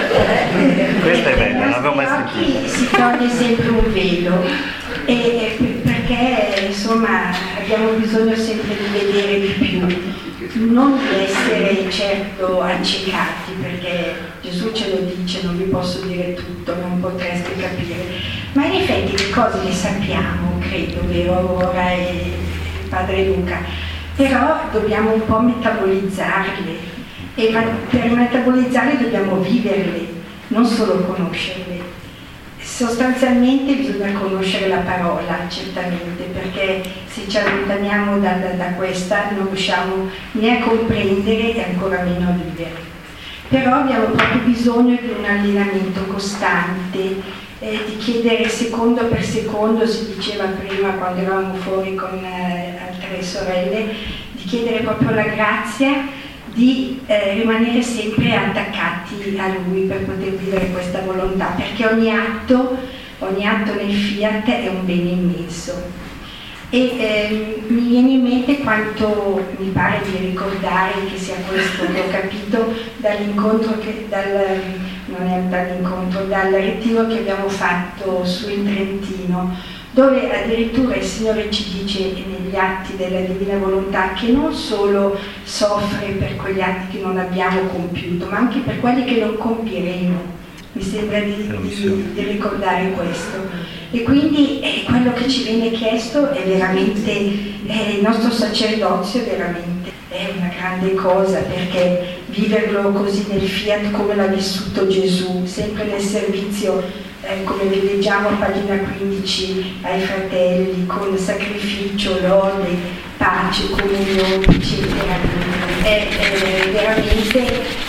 questa è bella, non l'avevo mai sentita. Si toglie sempre un velo, e, e perché insomma abbiamo bisogno sempre di vedere di più, non di essere certo accecati, perché Gesù ce lo dice, non vi posso dire tutto, non potreste capire, ma in effetti le cose le sappiamo, credo, vero Aurora e Padre Luca, però dobbiamo un po' metabolizzarle, e per metabolizzarle dobbiamo viverle, non solo conoscerle. Sostanzialmente bisogna conoscere la parola, certamente, perché se ci allontaniamo da, da, da questa non riusciamo né a comprendere e ancora meno a vivere. Però abbiamo proprio bisogno di un allenamento costante, eh, di chiedere secondo per secondo, si diceva prima quando eravamo fuori con eh, altre sorelle, di chiedere proprio la grazia di eh, rimanere sempre attaccati a Lui per poter vivere questa volontà, perché ogni atto, ogni atto nel Fiat è un bene immenso. E eh, mi viene in mente quanto mi pare di ricordare che sia questo, l'ho capito dall'incontro, che, dal, non è dall'incontro, dal ritiro che abbiamo fatto su in Trentino, dove addirittura il Signore ci dice negli atti della Divina Volontà che non solo soffre per quegli atti che non abbiamo compiuto, ma anche per quelli che non compieremo. Mi sembra di, di, di ricordare questo. E quindi eh, quello che ci viene chiesto è veramente, eh, il nostro sacerdozio è veramente è una grande cosa, perché viverlo così nel Fiat come l'ha vissuto Gesù, sempre nel servizio, Eh, come vi leggiamo a pagina quindici, ai fratelli, con sacrificio, lode, pace, comunione, eccetera. È, è veramente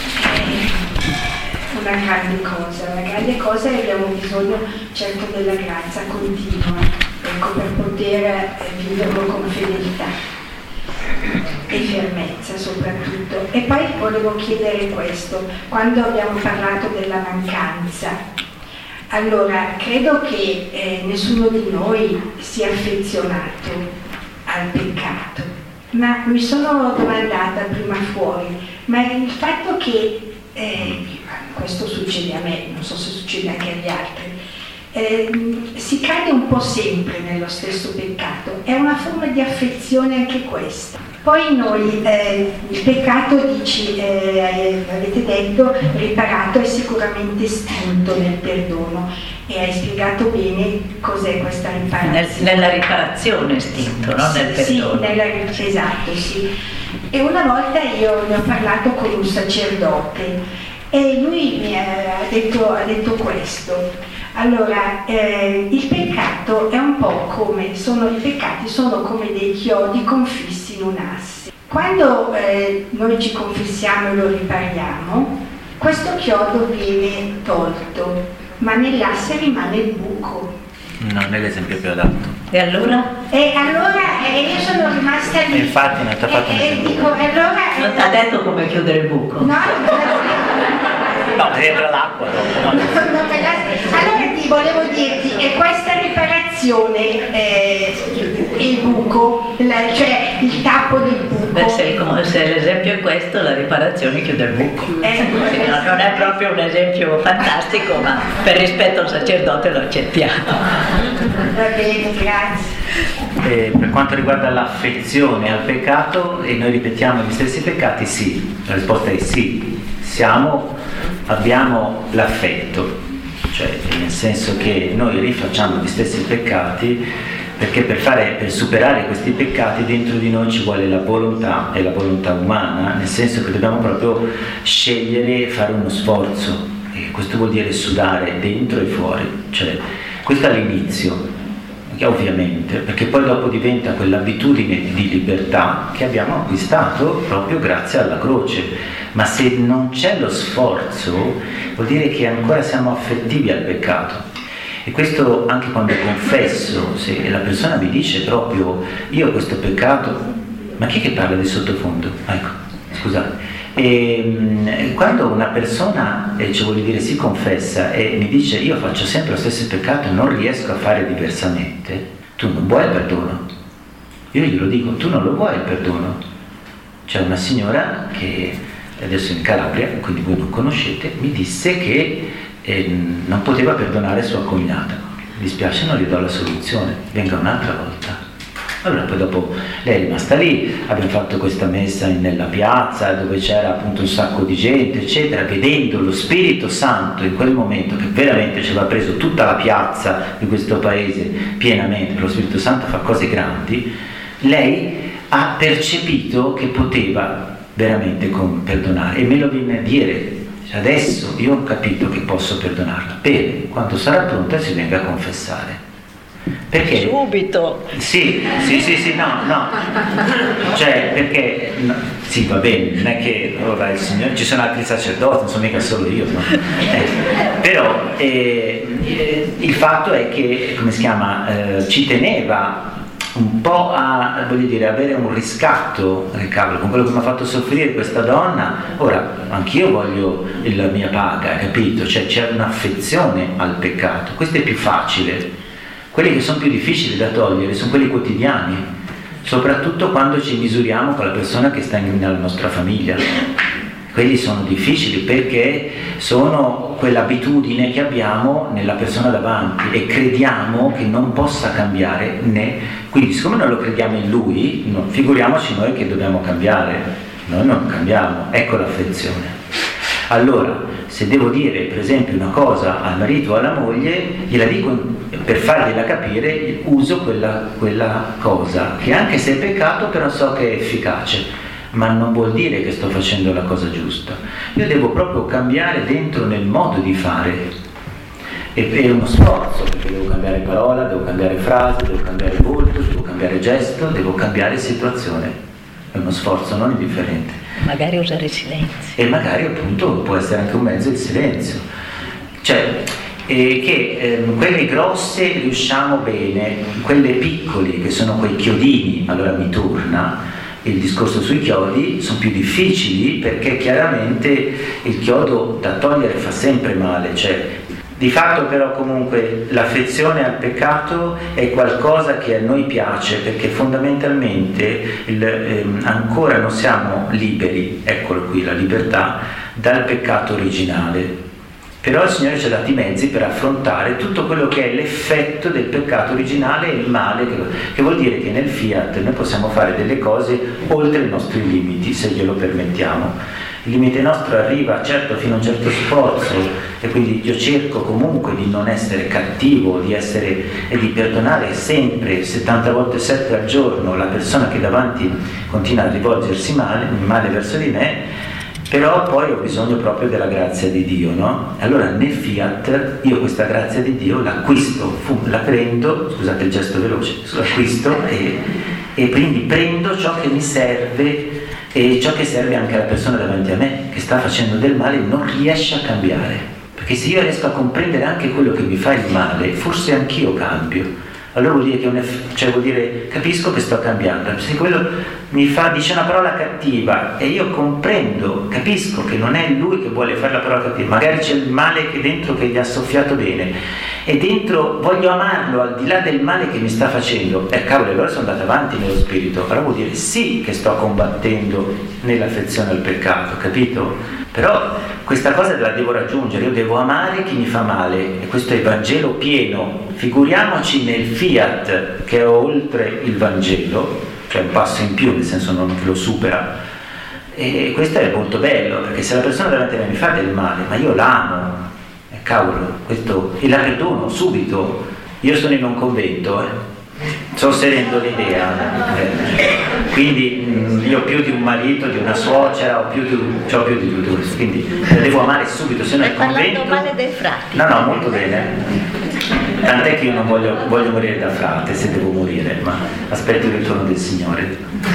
è una grande cosa, una grande cosa, e abbiamo bisogno certo della grazia continua, ecco, per poter eh, viverlo con fedeltà e fermezza soprattutto. E poi volevo chiedere questo, quando abbiamo parlato della mancanza, allora, credo che eh, nessuno di noi sia affezionato al peccato, ma mi sono domandata prima fuori, ma il fatto che, eh, questo succede a me, non so se succede anche agli altri, eh, si cade un po' sempre nello stesso peccato, è una forma di affezione anche questa. Poi noi, eh, il peccato, dici, eh, avete detto, riparato, è sicuramente estinto nel perdono, e hai spiegato bene cos'è questa riparazione. Nel, nella riparazione estinto, no? Nel perdono. Sì, nella, esatto, sì. E una volta io ne ho parlato con un sacerdote e lui mi ha detto, ha detto questo. Allora, eh, il peccato è un po' come, sono, i peccati sono come dei chiodi confissi in un asse. Quando eh, noi ci confessiamo e lo ripariamo, questo chiodo viene tolto, ma nell'asse rimane il buco. Non è l'esempio più adatto. E allora? E allora eh, io sono rimasta lì. E infatti non ti ha fatto e, nessun e dico, allora, Non ti ha detto come chiudere il buco? No, No, dentro l'acqua dopo. No. non me la... Allora ti volevo dirti, e questa riparazione, eh, il buco, la, cioè il tappo del buco. Beh, se, il- se l'esempio è questo, la riparazione chiude il buco. Eh, No, non è proprio un esempio fantastico, ma per rispetto al sacerdote lo accettiamo. Va bene, grazie. eh, per quanto riguarda l'affezione al peccato, e noi ripetiamo gli stessi peccati, sì, la risposta è sì, siamo, abbiamo l'affetto, cioè nel senso che noi rifacciamo gli stessi peccati, perché per, fare, per superare questi peccati dentro di noi ci vuole la volontà, e la volontà umana, nel senso che dobbiamo proprio scegliere, fare uno sforzo, e questo vuol dire sudare dentro e fuori, cioè questo all'inizio, ovviamente, perché poi dopo diventa quell'abitudine di libertà che abbiamo acquistato proprio grazie alla croce. Ma se non c'è lo sforzo, vuol dire che ancora siamo affettivi al peccato. E questo anche quando confesso, se la persona mi dice proprio io questo peccato, ma chi è che parla del sottofondo? Ecco, scusate. E quando una persona, eh, cioè vuol dire si confessa e mi dice io faccio sempre lo stesso peccato e non riesco a fare diversamente, tu non vuoi il perdono. Io glielo dico, tu non lo vuoi il perdono. C'è una signora che adesso in Calabria, quindi voi non conoscete, mi disse che eh, non poteva perdonare sua cognata. Mi dispiace, non gli do la soluzione, venga un'altra volta. Allora poi dopo lei è rimasta lì, abbiamo fatto questa messa nella piazza dove c'era appunto un sacco di gente eccetera, vedendo lo Spirito Santo in quel momento che veramente ci aveva preso tutta la piazza di questo paese pienamente, lo Spirito Santo fa cose grandi, lei ha percepito che poteva veramente perdonare e me lo viene a dire, adesso io ho capito che posso perdonarla, bene, quando sarà pronta si venga a confessare. Perché? Subito. Sì, sì, sì, sì, no, no. Cioè, perché no, sì, va bene, non è che ora il Signore, ci sono altri sacerdoti, non sono mica solo io, no? eh, però eh, il fatto è che, come si chiama, eh, ci teneva un po' a, voglio dire, avere un riscatto, eh, cavolo, con quello che mi ha fatto soffrire questa donna, ora anch'io voglio la mia paga, capito? Cioè c'è un'affezione al peccato, questo è più facile. Quelli che sono più difficili da togliere sono quelli quotidiani, soprattutto quando ci misuriamo con la persona che sta nella nostra famiglia. Quelli sono difficili perché sono quell'abitudine che abbiamo nella persona davanti e crediamo che non possa cambiare né. Quindi siccome non lo crediamo in lui, no, figuriamoci noi che dobbiamo cambiare. Noi non cambiamo, ecco l'affezione. Allora, se devo dire per esempio una cosa al marito o alla moglie, gliela dico per fargliela capire, uso quella, quella cosa che anche se è peccato però so che è efficace, ma non vuol dire che sto facendo la cosa giusta. Io devo proprio cambiare dentro nel modo di fare, e è uno sforzo perché devo cambiare parola, devo cambiare frase, devo cambiare volto, devo cambiare gesto, devo cambiare situazione. È uno sforzo non indifferente. Magari usare il silenzio. E magari appunto può essere anche un mezzo il silenzio. Cioè, eh, che eh, quelle grosse riusciamo bene, quelle piccole che sono quei chiodini, allora mi torna il discorso sui chiodi, sono più difficili perché chiaramente il chiodo da togliere fa sempre male, cioè di fatto però comunque l'affezione al peccato è qualcosa che a noi piace perché fondamentalmente il, ehm, ancora non siamo liberi, eccolo qui la libertà, dal peccato originale. Però il Signore ci ha dato i mezzi per affrontare tutto quello che è l'effetto del peccato originale e il male, che, che vuol dire che nel Fiat noi possiamo fare delle cose oltre i nostri limiti, se glielo permettiamo. Il limite nostro arriva certo fino a un certo sforzo e quindi io cerco comunque di non essere cattivo, di essere e di perdonare sempre settanta volte sette al giorno la persona che davanti continua a rivolgersi male, male verso di me. Però poi ho bisogno proprio della grazia di Dio, no? Allora nel Fiat io questa grazia di Dio l'acquisto, la prendo, scusate il gesto veloce, l'acquisto e, e quindi prendo ciò che mi serve e ciò che serve anche alla persona davanti a me, che sta facendo del male e non riesce a cambiare. Perché se io riesco a comprendere anche quello che mi fa il male, forse anch'io cambio. Allora vuol dire che un eff- cioè vuol dire capisco che sto cambiando. Se quello mi fa, dice una parola cattiva e io comprendo, capisco che non è lui che vuole fare la parola cattiva, magari c'è il male che dentro che gli ha soffiato bene e dentro voglio amarlo al di là del male che mi sta facendo, e eh, cavolo, allora sono andato avanti nello spirito, allora vuol dire sì che sto combattendo nell'affezione al peccato, capito? Però questa cosa la devo raggiungere, io devo amare chi mi fa male, e questo è il Vangelo pieno, figuriamoci nel Fiat che è oltre il Vangelo, cioè un passo in più, nel senso non che lo supera, e questo è molto bello, perché se la persona davanti a me mi fa del male, ma io l'amo, e cavolo, questo, e la perdono subito. Io sono in un convento, eh. sto serendo l'idea, eh. quindi mh, io ho più di un marito, di una suocera, ho più di, ho più di tutto questo, quindi la devo amare subito, se no il convento... male dei frati. No, no, molto bene. Tant'è che io non voglio, voglio morire da frate, se devo morire, ma aspetto il ritorno del Signore.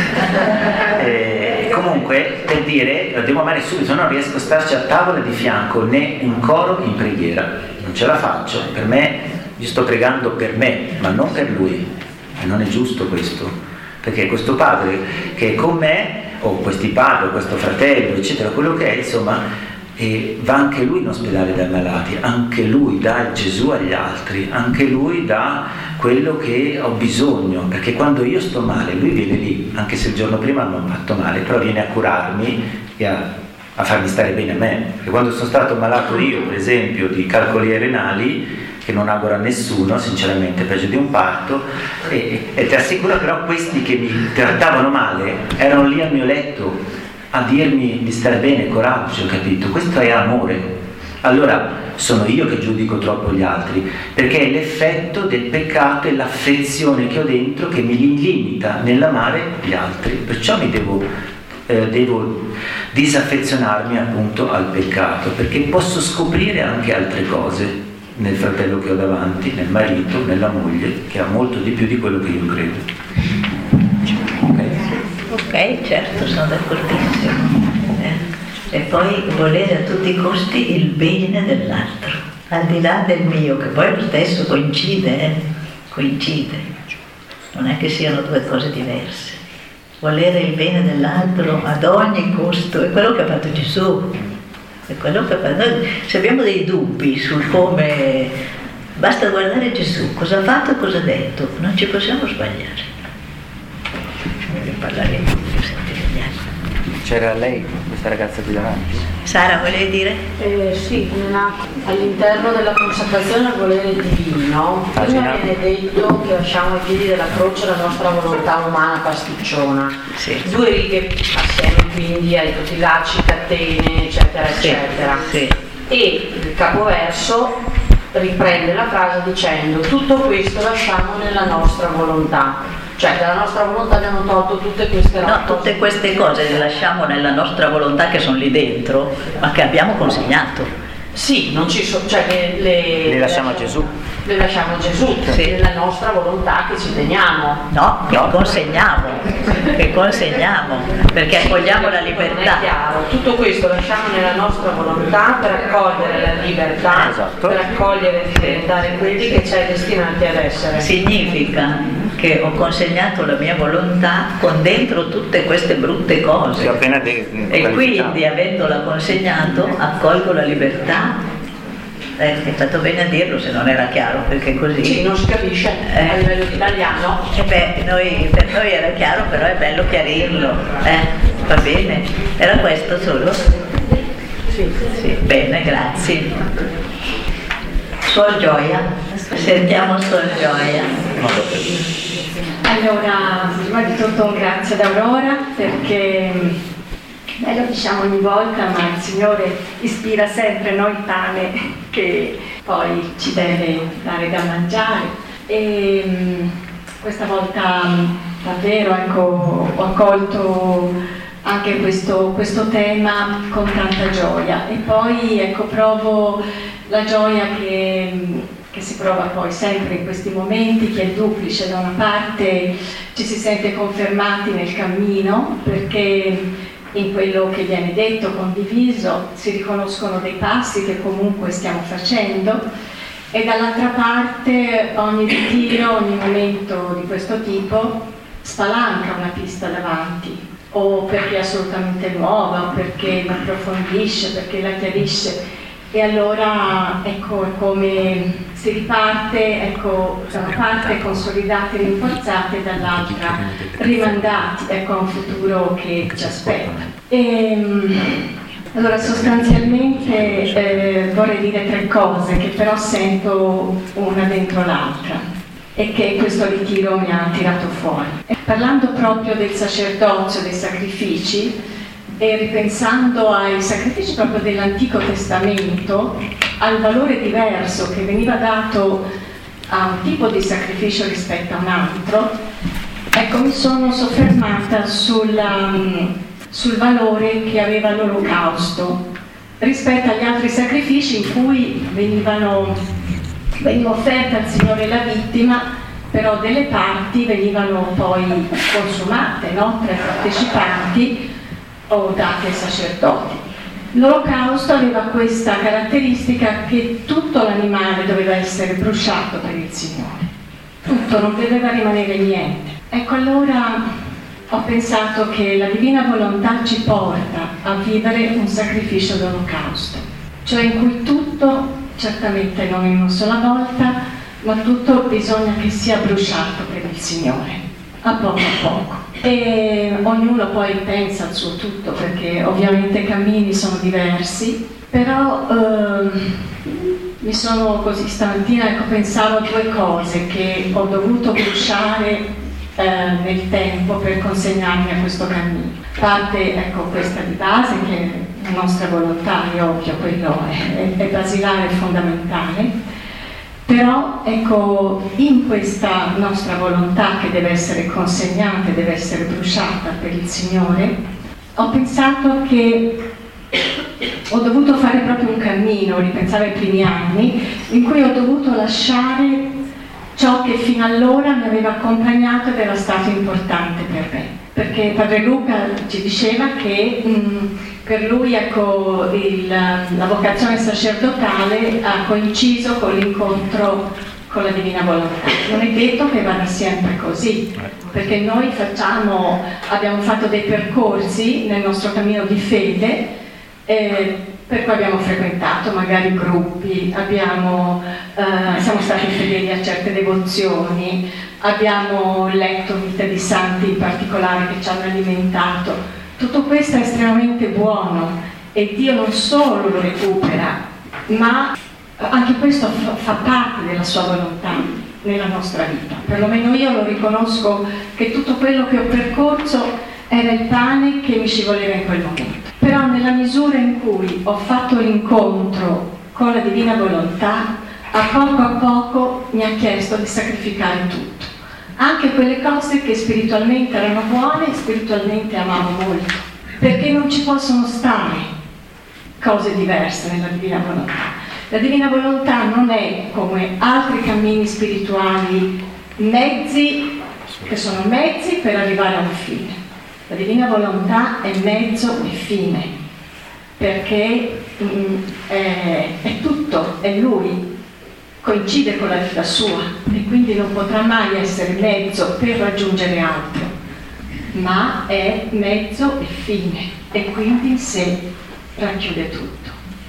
E comunque, per dire, devo amare subito, se no non riesco a starci a tavola di fianco né in coro in preghiera, non ce la faccio. Per me, io sto pregando per me, ma non per lui, e non è giusto questo, perché questo padre che è con me, o questi padri, o questo fratello, eccetera, quello che è, insomma, e va anche lui in ospedale dai malati, anche lui dà il Gesù agli altri, anche lui dà quello che ho bisogno, perché quando io sto male lui viene lì, anche se il giorno prima mi ha fatto male, però viene a curarmi e a, a farmi stare bene a me, perché quando sono stato malato io, per esempio, di calcoli renali, che non auguro a nessuno, sinceramente, peggio di un parto, e, e ti assicuro però questi che mi trattavano male erano lì al mio letto a dirmi di stare bene, coraggio, capito? Questo è amore. Allora sono io che giudico troppo gli altri, perché è l'effetto del peccato e l'affezione che ho dentro che mi limita nell'amare gli altri, perciò mi devo, eh, devo disaffezionarmi appunto al peccato, perché posso scoprire anche altre cose nel fratello che ho davanti, nel marito, nella moglie, che ha molto di più di quello che io credo. Ok, certo, sono d'accordissimo. Eh? E poi volere a tutti i costi il bene dell'altro, al di là del mio, che poi lo stesso coincide, eh? coincide. Non è che siano due cose diverse. Volere il bene dell'altro ad ogni costo, è quello che ha fatto Gesù. È quello che ha fatto. Noi, se abbiamo dei dubbi sul come, basta guardare Gesù, cosa ha fatto e cosa ha detto, non ci possiamo sbagliare. Parlaremo, sentire gli altri. C'era lei, questa ragazza qui davanti? Sara, volevi dire? Eh, sì, una, all'interno della consacrazione al volere divino, prima viene detto che lasciamo ai piedi della croce la nostra volontà umana pasticciona. Sì. Due righe assieme quindi ai tutti lacci, catene, eccetera, sì, eccetera. Sì. E il capoverso riprende la frase dicendo tutto questo lasciamo nella nostra volontà. Cioè dalla nostra volontà abbiamo tolto tutte queste cose. No, tutte queste cose le lasciamo nella nostra volontà che sono lì dentro, ma che abbiamo consegnato. Sì, non ci sono, cioè le, le, le lasciamo a Gesù. Le lasciamo a Gesù, sì. Nella nostra volontà che ci teniamo. No, che no. consegniamo, che consegniamo, perché accogliamo la libertà. Non è chiaro, tutto questo lasciamo nella nostra volontà per accogliere la libertà, esatto. Per accogliere e diventare quelli che ci hai destinati ad essere. Significa che ho consegnato la mia volontà con dentro tutte queste brutte cose. Appena de- e quindi, avendola consegnato, accolgo la libertà. Eh, è stato bene a dirlo se non era chiaro, perché così... Sì, non si capisce eh. a livello italiano. Eh beh, noi, per noi era chiaro, però è bello chiarirlo. Eh, va bene. Era questo solo? Sì. Sì, bene, grazie. Suor Gioia. Sentiamo Suor Gioia. Allora, prima di tutto grazie ad Aurora, perché noi lo diciamo ogni volta, ma il Signore ispira sempre noi il pane che poi ci deve dare da mangiare. E questa volta davvero ecco, ho accolto anche questo, questo tema con tanta gioia, e poi ecco, provo la gioia che, che si prova poi sempre in questi momenti, che è duplice. Da una parte ci si sente confermati nel cammino, perché in quello che viene detto, condiviso, si riconoscono dei passi che comunque stiamo facendo, e dall'altra parte ogni ritiro, ogni momento di questo tipo spalanca una pista davanti, o perché è assolutamente nuova, o perché la approfondisce, perché la chiarisce. E allora ecco, è come si riparte, ecco, da una parte consolidati e rinforzati e dall'altra rimandati, ecco, a un futuro che ci aspetta. E, allora sostanzialmente eh, vorrei dire tre cose che però sento una dentro l'altra e che questo ritiro mi ha tirato fuori. Parlando proprio del sacerdozio, dei sacrifici, e ripensando ai sacrifici proprio dell'Antico Testamento, al valore diverso che veniva dato a un tipo di sacrificio rispetto a un altro, ecco, mi sono soffermata sulla, sul valore che aveva l'Olocausto rispetto agli altri sacrifici in cui venivano, veniva offerta al Signore la vittima, però delle parti venivano poi consumate, no? Tra i partecipanti o date ai sacerdoti. L'Olocausto aveva questa caratteristica che tutto l'animale doveva essere bruciato per il Signore, tutto, non doveva rimanere niente. Ecco, allora ho pensato che la divina volontà ci porta a vivere un sacrificio d'Olocausto, cioè in cui tutto, certamente non in una sola volta, ma tutto bisogna che sia bruciato per il Signore, a poco a poco. E ognuno poi pensa al suo tutto, perché ovviamente i cammini sono diversi, però ehm, mi sono così stamattina, ecco, pensavo a due cose che ho dovuto bruciare eh, nel tempo per consegnarmi a questo cammino. Parte, ecco, questa di base che è la nostra volontà, è ovvio, quello è, è, è basilare, è fondamentale. Però ecco, in questa nostra volontà che deve essere consegnata, deve essere bruciata per il Signore, ho pensato che ho dovuto fare proprio un cammino, ripensare ai primi anni, in cui ho dovuto lasciare ciò che fino allora mi aveva accompagnato ed era stato importante per me. Perché Padre Luca ci diceva che mh, per lui, ecco, il, la vocazione sacerdotale ha coinciso con l'incontro con la Divina Volontà. Non è detto che vada sempre così, perché noi facciamo, abbiamo fatto dei percorsi nel nostro cammino di fede, eh, per cui abbiamo frequentato magari gruppi, abbiamo, eh, siamo stati fedeli a certe devozioni, abbiamo letto vite di santi in particolare che ci hanno alimentato. Tutto questo è estremamente buono e Dio non solo lo recupera, ma anche questo fa, fa parte della sua volontà nella nostra vita. Perlomeno io lo riconosco che tutto quello che ho percorso era il pane che mi scivoleva in quel momento. Però nella misura in cui ho fatto l'incontro con la Divina Volontà, a poco a poco mi ha chiesto di sacrificare tutto. Anche quelle cose che spiritualmente erano buone e spiritualmente amavo molto, perché non ci possono stare cose diverse nella Divina Volontà. La Divina Volontà non è come altri cammini spirituali, mezzi che sono mezzi per arrivare a un fine. La Divina Volontà è mezzo e fine, perché mm, è, è tutto, è Lui, coincide con la vita sua e quindi non potrà mai essere mezzo per raggiungere altro, ma è mezzo e fine e quindi in sé racchiude tutto.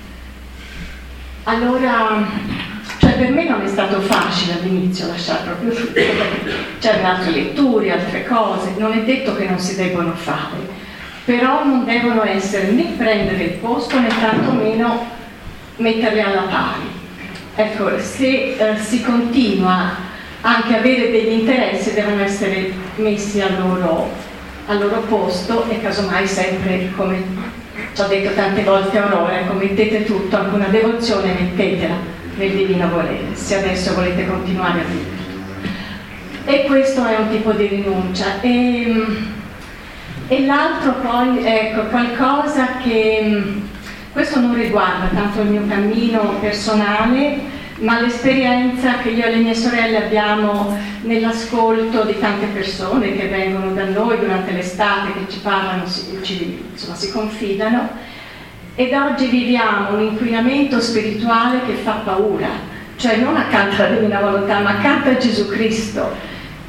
Allora, cioè per me non è stato facile all'inizio lasciare proprio tutto, perché c'erano altre letture, altre cose, non è detto che non si debbano fare, però non devono essere né prendere il posto né tantomeno metterle alla pari. Ecco, se eh, si continua anche a avere degli interessi, devono essere messi al loro, al loro posto e casomai sempre, come ci ho detto tante volte Aurora, ecco, mettete tutto, anche una devozione mettetela nel divino volere, se adesso volete continuare a vivere. E questo è un tipo di rinuncia. E, e l'altro poi, ecco, qualcosa che... Questo non riguarda tanto il mio cammino personale, ma l'esperienza che io e le mie sorelle abbiamo nell'ascolto di tante persone che vengono da noi durante l'estate, che ci parlano, si, ci, insomma, si confidano, ed oggi viviamo un inquinamento spirituale che fa paura, cioè non accanto alla Divina Volontà, ma accanto a Gesù Cristo.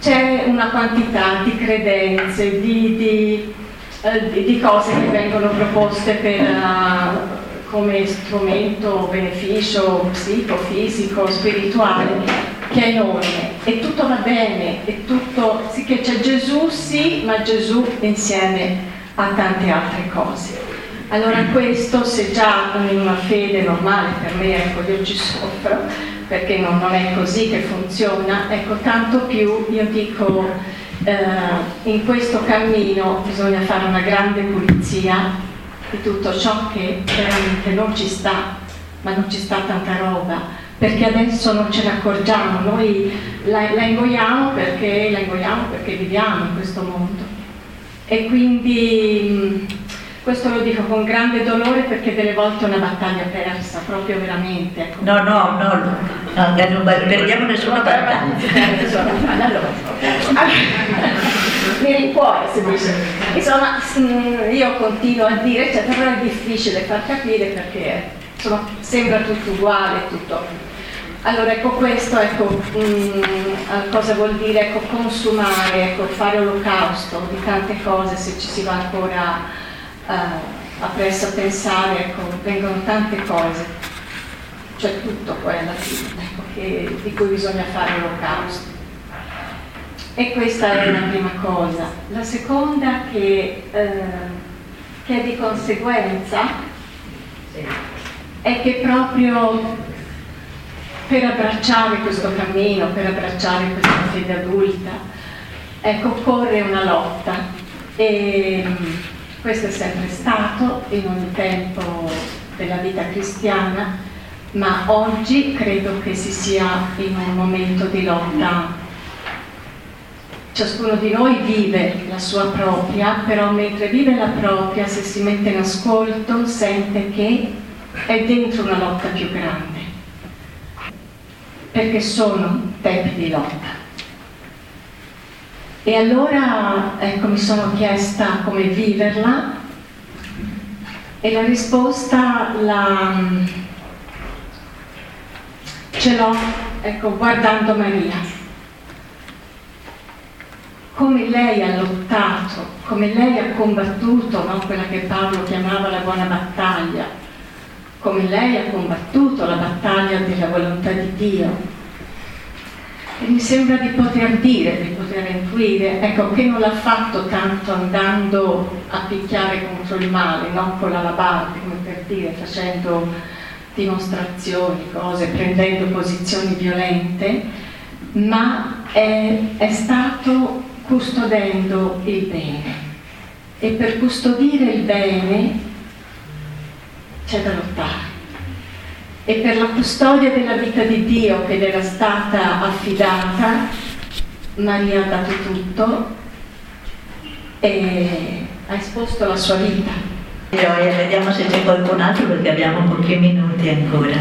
c'è una quantità di credenze, di, di, eh, di cose che vengono proposte per, uh, come strumento, beneficio psicofisico, spirituale, che è enorme, e tutto va bene, e tutto, sì che c'è Gesù, sì, ma Gesù insieme a tante altre cose. Allora questo, se già in una fede normale, per me, ecco, io ci soffro, perché non, non è così che funziona, ecco, tanto più io dico, eh, in questo cammino bisogna fare una grande pulizia di tutto ciò che veramente non ci sta, ma non ci sta tanta roba, perché adesso non ce ne accorgiamo, noi la, la ingoiamo perché la ingoiamo perché viviamo in questo mondo, e quindi mh, questo lo dico con grande dolore, perché delle volte è una battaglia persa, proprio veramente. Ecco. No, no, no, no, non perdiamo nessuna battaglia. Allora, mi rincuora se dice. Insomma, io continuo a dire, cioè, però è difficile far capire perché insomma sembra tutto uguale, tutto. Allora ecco, questo ecco, mh, cosa vuol dire, ecco, consumare, ecco, fare olocausto di tante cose, se ci si va ancora uh, appresso a pensare, ecco, vengono tante cose, cioè tutto poi alla fine, ecco, che, di cui bisogna fare olocausto. E questa è la prima cosa. La seconda che, eh, che è di conseguenza è che proprio per abbracciare questo cammino, per abbracciare questa fede adulta, ecco, occorre una lotta, e questo è sempre stato in ogni tempo della vita cristiana, ma oggi credo che si sia in un momento di lotta. Ciascuno di noi vive la sua propria, però mentre vive la propria, se si mette in ascolto, sente che è dentro una lotta più grande, perché sono tempi di lotta. E allora, ecco, mi sono chiesta come viverla, e la risposta la, ce l'ho, ecco, guardando Maria. Come lei ha lottato, come lei ha combattuto, no? Quella che Paolo chiamava la buona battaglia, come lei ha combattuto la battaglia della volontà di Dio. E mi sembra di poter dire, di poter intuire, ecco, che non l'ha fatto tanto andando a picchiare contro il male, no? Con l'alabardo, come per dire, facendo dimostrazioni, cose, prendendo posizioni violente, ma è, è stato custodendo il bene. E per custodire il bene c'è da lottare, e per la custodia della vita di Dio che le era stata affidata, Maria ha dato tutto e ha esposto la sua vita. E vediamo se c'è qualcun altro, perché abbiamo pochi minuti ancora.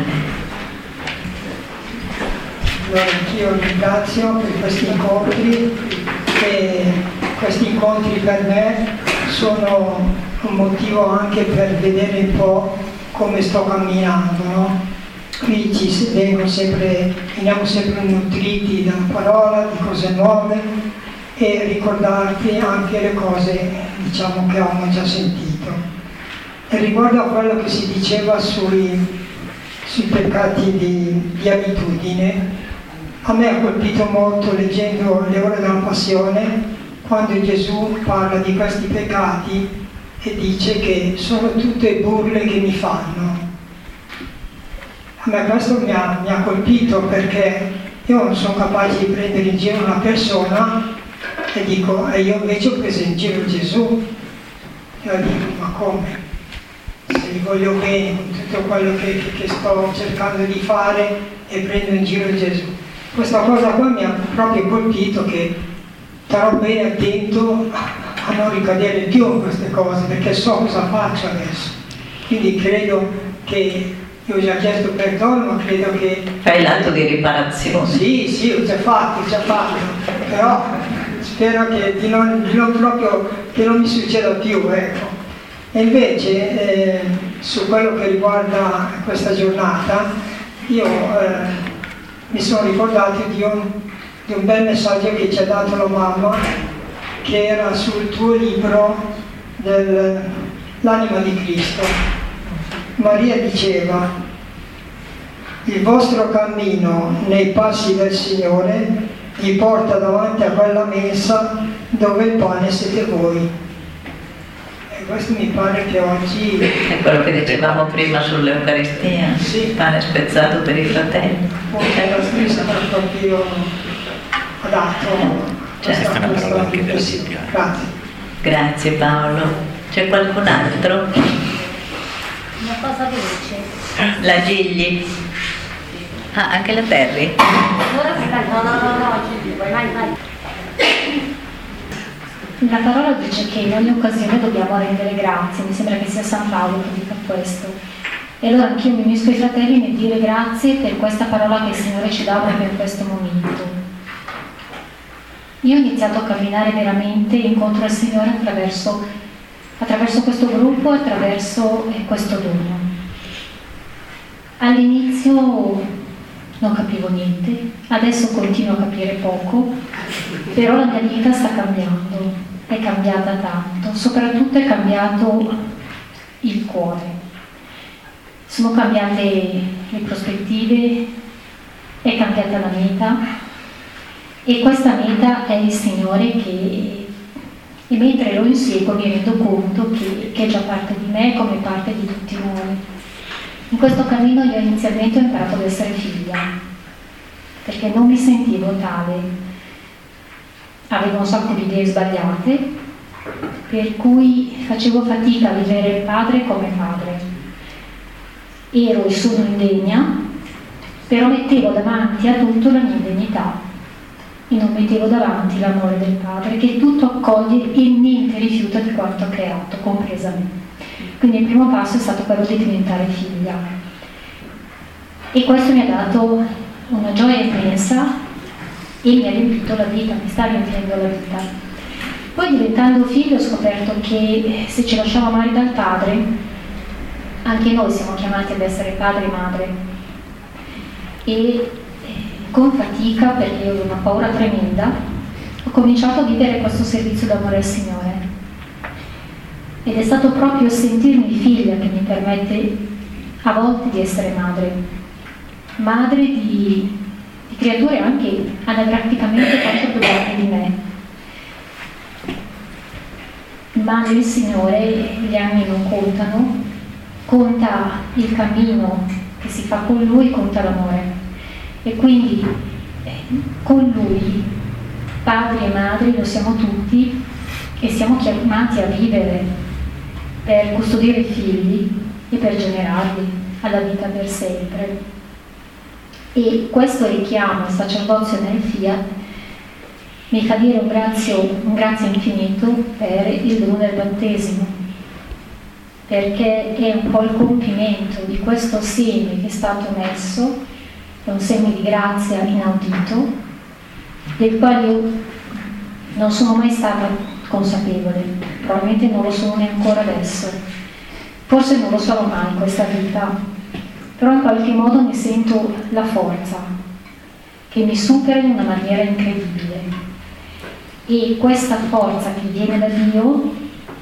Allora, anch'io ringrazio per questi incontri, e questi incontri per me sono un motivo anche per vedere un po' come sto camminando, no? Qui ci vengo sempre, veniamo sempre nutriti dalla parola, di cose nuove, e ricordarti anche le cose, diciamo, che abbiamo già sentito. E riguardo a quello che si diceva sui, sui peccati di, di abitudine, a me ha colpito molto, leggendo le ore della Passione, quando Gesù parla di questi peccati e dice che sono tutte burle che mi fanno. A me questo mi ha, mi ha colpito, perché io non sono capace di prendere in giro una persona e dico, e io invece ho preso in giro Gesù. Io dico, ma come? Se gli voglio bene con tutto quello che, che, che sto cercando di fare e prendo in giro Gesù. Questa cosa qua mi ha proprio colpito, che starò bene attento a non ricadere più in queste cose, perché so cosa faccio adesso. Quindi credo che, io ho già chiesto perdono, ma credo che... Fai l'atto di riparazione. Sì, sì, ho già fatto, ho già fatto, però spero che di non, di non proprio, che non mi succeda più, ecco. E invece, eh, su quello che riguarda questa giornata, io eh, mi sono ricordato di un, di di un bel messaggio che ci ha dato la mamma, che era sul tuo libro dell'anima di Cristo. Maria diceva: il vostro cammino nei passi del Signore vi porta davanti a quella mensa dove il pane siete voi. E questo mi pare che oggi è quello che dicevamo prima sull'Eucaristia, sì. Pane spezzato per i fratelli. Forse era scritto proprio adatto. Certo. Questa, questa anche della Bibbia. Grazie. Grazie Paolo. C'è qualcun altro? Una cosa veloce. La Gigli. Ah, anche la Terry? No, no, no, no, Gigli, vai, vai, vai. La parola dice che in ogni occasione dobbiamo rendere grazie, mi sembra che sia San Paolo che dica questo. E allora anch'io mi unisco ai fratelli nel dire grazie per questa parola che il Signore ci dà proprio in questo momento. Io ho iniziato a camminare veramente incontro al Signore attraverso, attraverso questo gruppo, attraverso eh, questo dono. All'inizio non capivo niente, adesso continuo a capire poco, però la mia vita sta cambiando, è cambiata tanto, soprattutto è cambiato il cuore. Sono cambiate le prospettive, è cambiata la meta e questa meta è il Signore che, e mentre lo inseguo mi rendo conto che, che è già parte di me come parte di tutti noi. In questo cammino io inizialmente ho imparato ad essere figlia, perché non mi sentivo tale. Avevo un sacco di idee sbagliate, per cui facevo fatica a vivere il padre come padre. Ero e sono indegna, però mettevo davanti a tutto la mia indegnità e non mettevo davanti l'amore del padre, che tutto accoglie e niente rifiuta di quanto ha creato, compresa me. Quindi il primo passo è stato quello di diventare figlia e questo mi ha dato una gioia immensa e mi ha riempito la vita, mi sta riempiendo la vita. Poi diventando figlio ho scoperto che se ci lasciamo amare dal padre, anche noi siamo chiamati ad essere padre e madre. E con fatica, perché io avevo una paura tremenda, ho cominciato a vivere questo servizio d'amore al Signore. Ed è stato proprio sentirmi figlia che mi permette a volte di essere madre, madre di, di creature anche anagraficamente tanto più grandi di me. Ma nel Signore gli anni non contano, conta il cammino che si fa con Lui, conta l'amore. E quindi eh, con Lui, padri e madri, lo siamo tutti e siamo chiamati a vivere per custodire i figli e per generarli alla vita per sempre. E questo richiamo al sacerdozio nel Fiat mi fa dire un grazie, un grazie infinito per il dono del battesimo, perché è un po' il compimento di questo seme che è stato messo, è un seme di grazia inaudito, del quale io non sono mai stata consapevole, probabilmente non lo sono neanche ancora adesso, forse non lo sarò mai in questa vita, però in qualche modo ne sento la forza che mi supera in una maniera incredibile e questa forza che viene da Dio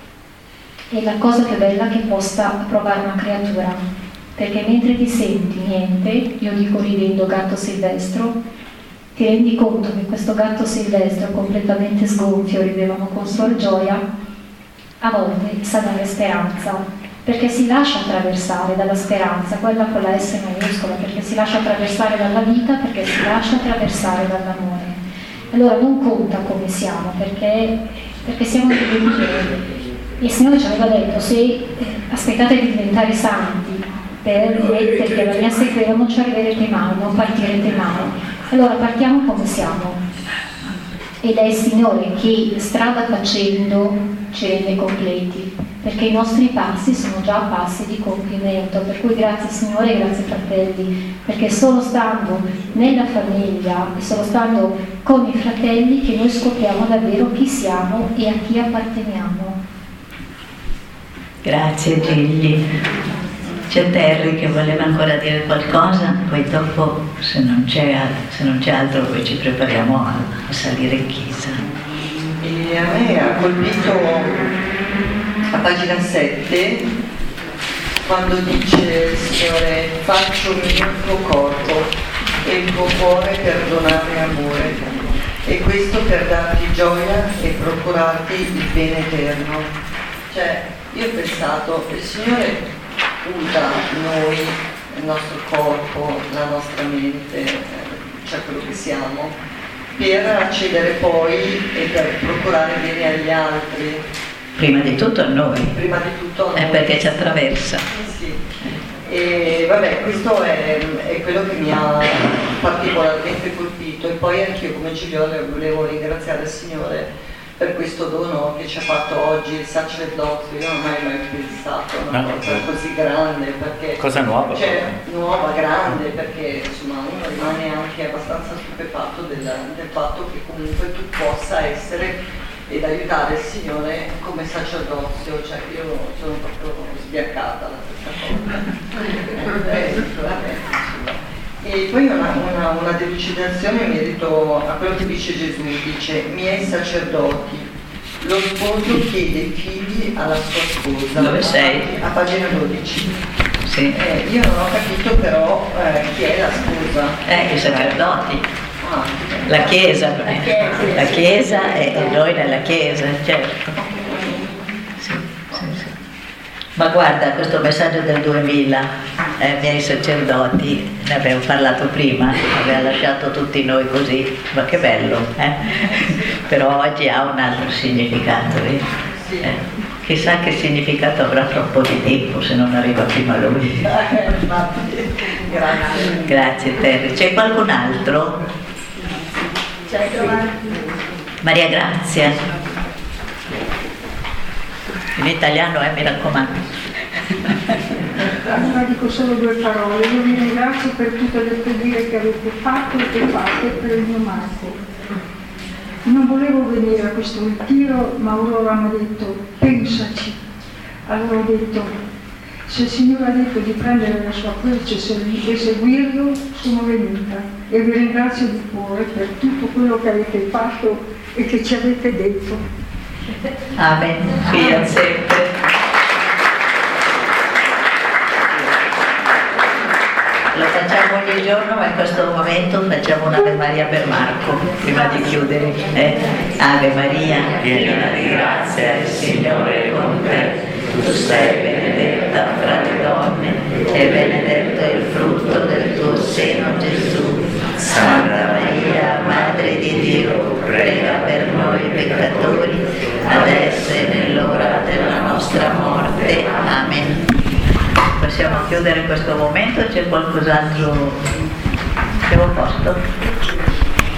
è la cosa più bella che possa provare una creatura, perché mentre ti senti niente, io dico ridendo gatto silvestro, ti rendi conto che questo gatto silvestre completamente sgonfio, ridevano con suor Gioia, a volte sa dare speranza, perché si lascia attraversare dalla speranza, quella con la S maiuscola, perché si lascia attraversare dalla vita, perché si lascia attraversare dall'amore. Allora non conta come siamo, perché, perché siamo dei bambini. Il Signore ci aveva detto, se aspettate di diventare santi per mettervi alla mia sequela non ci arriverete mai, non partirete mai. Allora partiamo come siamo ed è il Signore che strada facendo ci rende completi, perché i nostri passi sono già passi di compimento, per cui grazie Signore e grazie fratelli, perché solo stando nella famiglia e solo stando con i fratelli che noi scopriamo davvero chi siamo e a chi apparteniamo. Grazie Gigli. C'è Terry che voleva ancora dire qualcosa, poi dopo se non c'è, se non c'è altro poi ci prepariamo a, a salire in chiesa. E a me ha colpito a pagina sette quando dice: Signore, faccio il tuo corpo e il tuo cuore per donarmi amore, e questo per darti gioia e procurarti il bene eterno. Cioè, io ho pensato, il Signore usa noi, il nostro corpo, la nostra mente, cioè quello che siamo, per accedere poi e per procurare bene agli altri. Prima di tutto a noi. Prima di tutto a noi. È perché ci attraversa. Sì. E vabbè, questo è, è quello che mi ha particolarmente colpito, e poi anch'io come Giulione volevo ringraziare il Signore per questo dono che ci ha fatto oggi il sacerdozio. Io non ho mai, mai pensato a una no, cosa no. così grande, perché cosa nuova? Cioè, nuova, grande, perché insomma uno rimane anche abbastanza stupefatto del, del fatto che comunque tu possa essere ed aiutare il Signore come sacerdozio. Cioè io sono proprio sbiaccata da questa cosa. E poi una, una, una delucidazione in merito a quello che dice Gesù, dice: miei sacerdoti, lo sposo chiede i figli alla sua sposa. Dove sei? A pagina dodici. Sì. Eh, io non ho capito però eh, chi è la sposa. Eh, i sacerdoti. Ah, La Chiesa, la Chiesa, la chiesa e, e noi nella Chiesa, certo. Sì, sì, sì. Ma guarda, questo messaggio del duemila, eh, miei sacerdoti, ne abbiamo parlato prima, aveva lasciato tutti noi così, ma che bello, eh? Però oggi ha un altro significato, eh? Eh, chissà che significato avrà fra un po' di tempo se non arriva prima lui. Grazie. Grazie Terry. C'è qualcun altro? Maria Grazia. In italiano, eh, mi raccomando. Allora dico solo due parole. Io vi ringrazio per tutte le preghiere che avete fatto e che fate per il mio Marco. Non volevo venire a questo ritiro, ma Aurora mi ha detto: pensaci. Allora ho detto: se il Signore ha detto di prendere la sua croce e seguirlo, sono venuta, e vi ringrazio di cuore per tutto quello che avete fatto e che ci avete detto. Amen. Fiat sempre. Lo facciamo ogni giorno, ma in questo momento facciamo un'Ave Maria per Marco, prima di chiudere. Eh? Ave Maria, piena di grazia, il Signore è con te. Tu sei benedetta fra le donne e benedetto è il frutto del tuo seno, Gesù. Santa Maria, Madre di Dio, prega per noi peccatori, adesso e nell'ora della nostra morte. Amen. Possiamo chiudere questo momento? C'è qualcos'altro? Siamo a posto?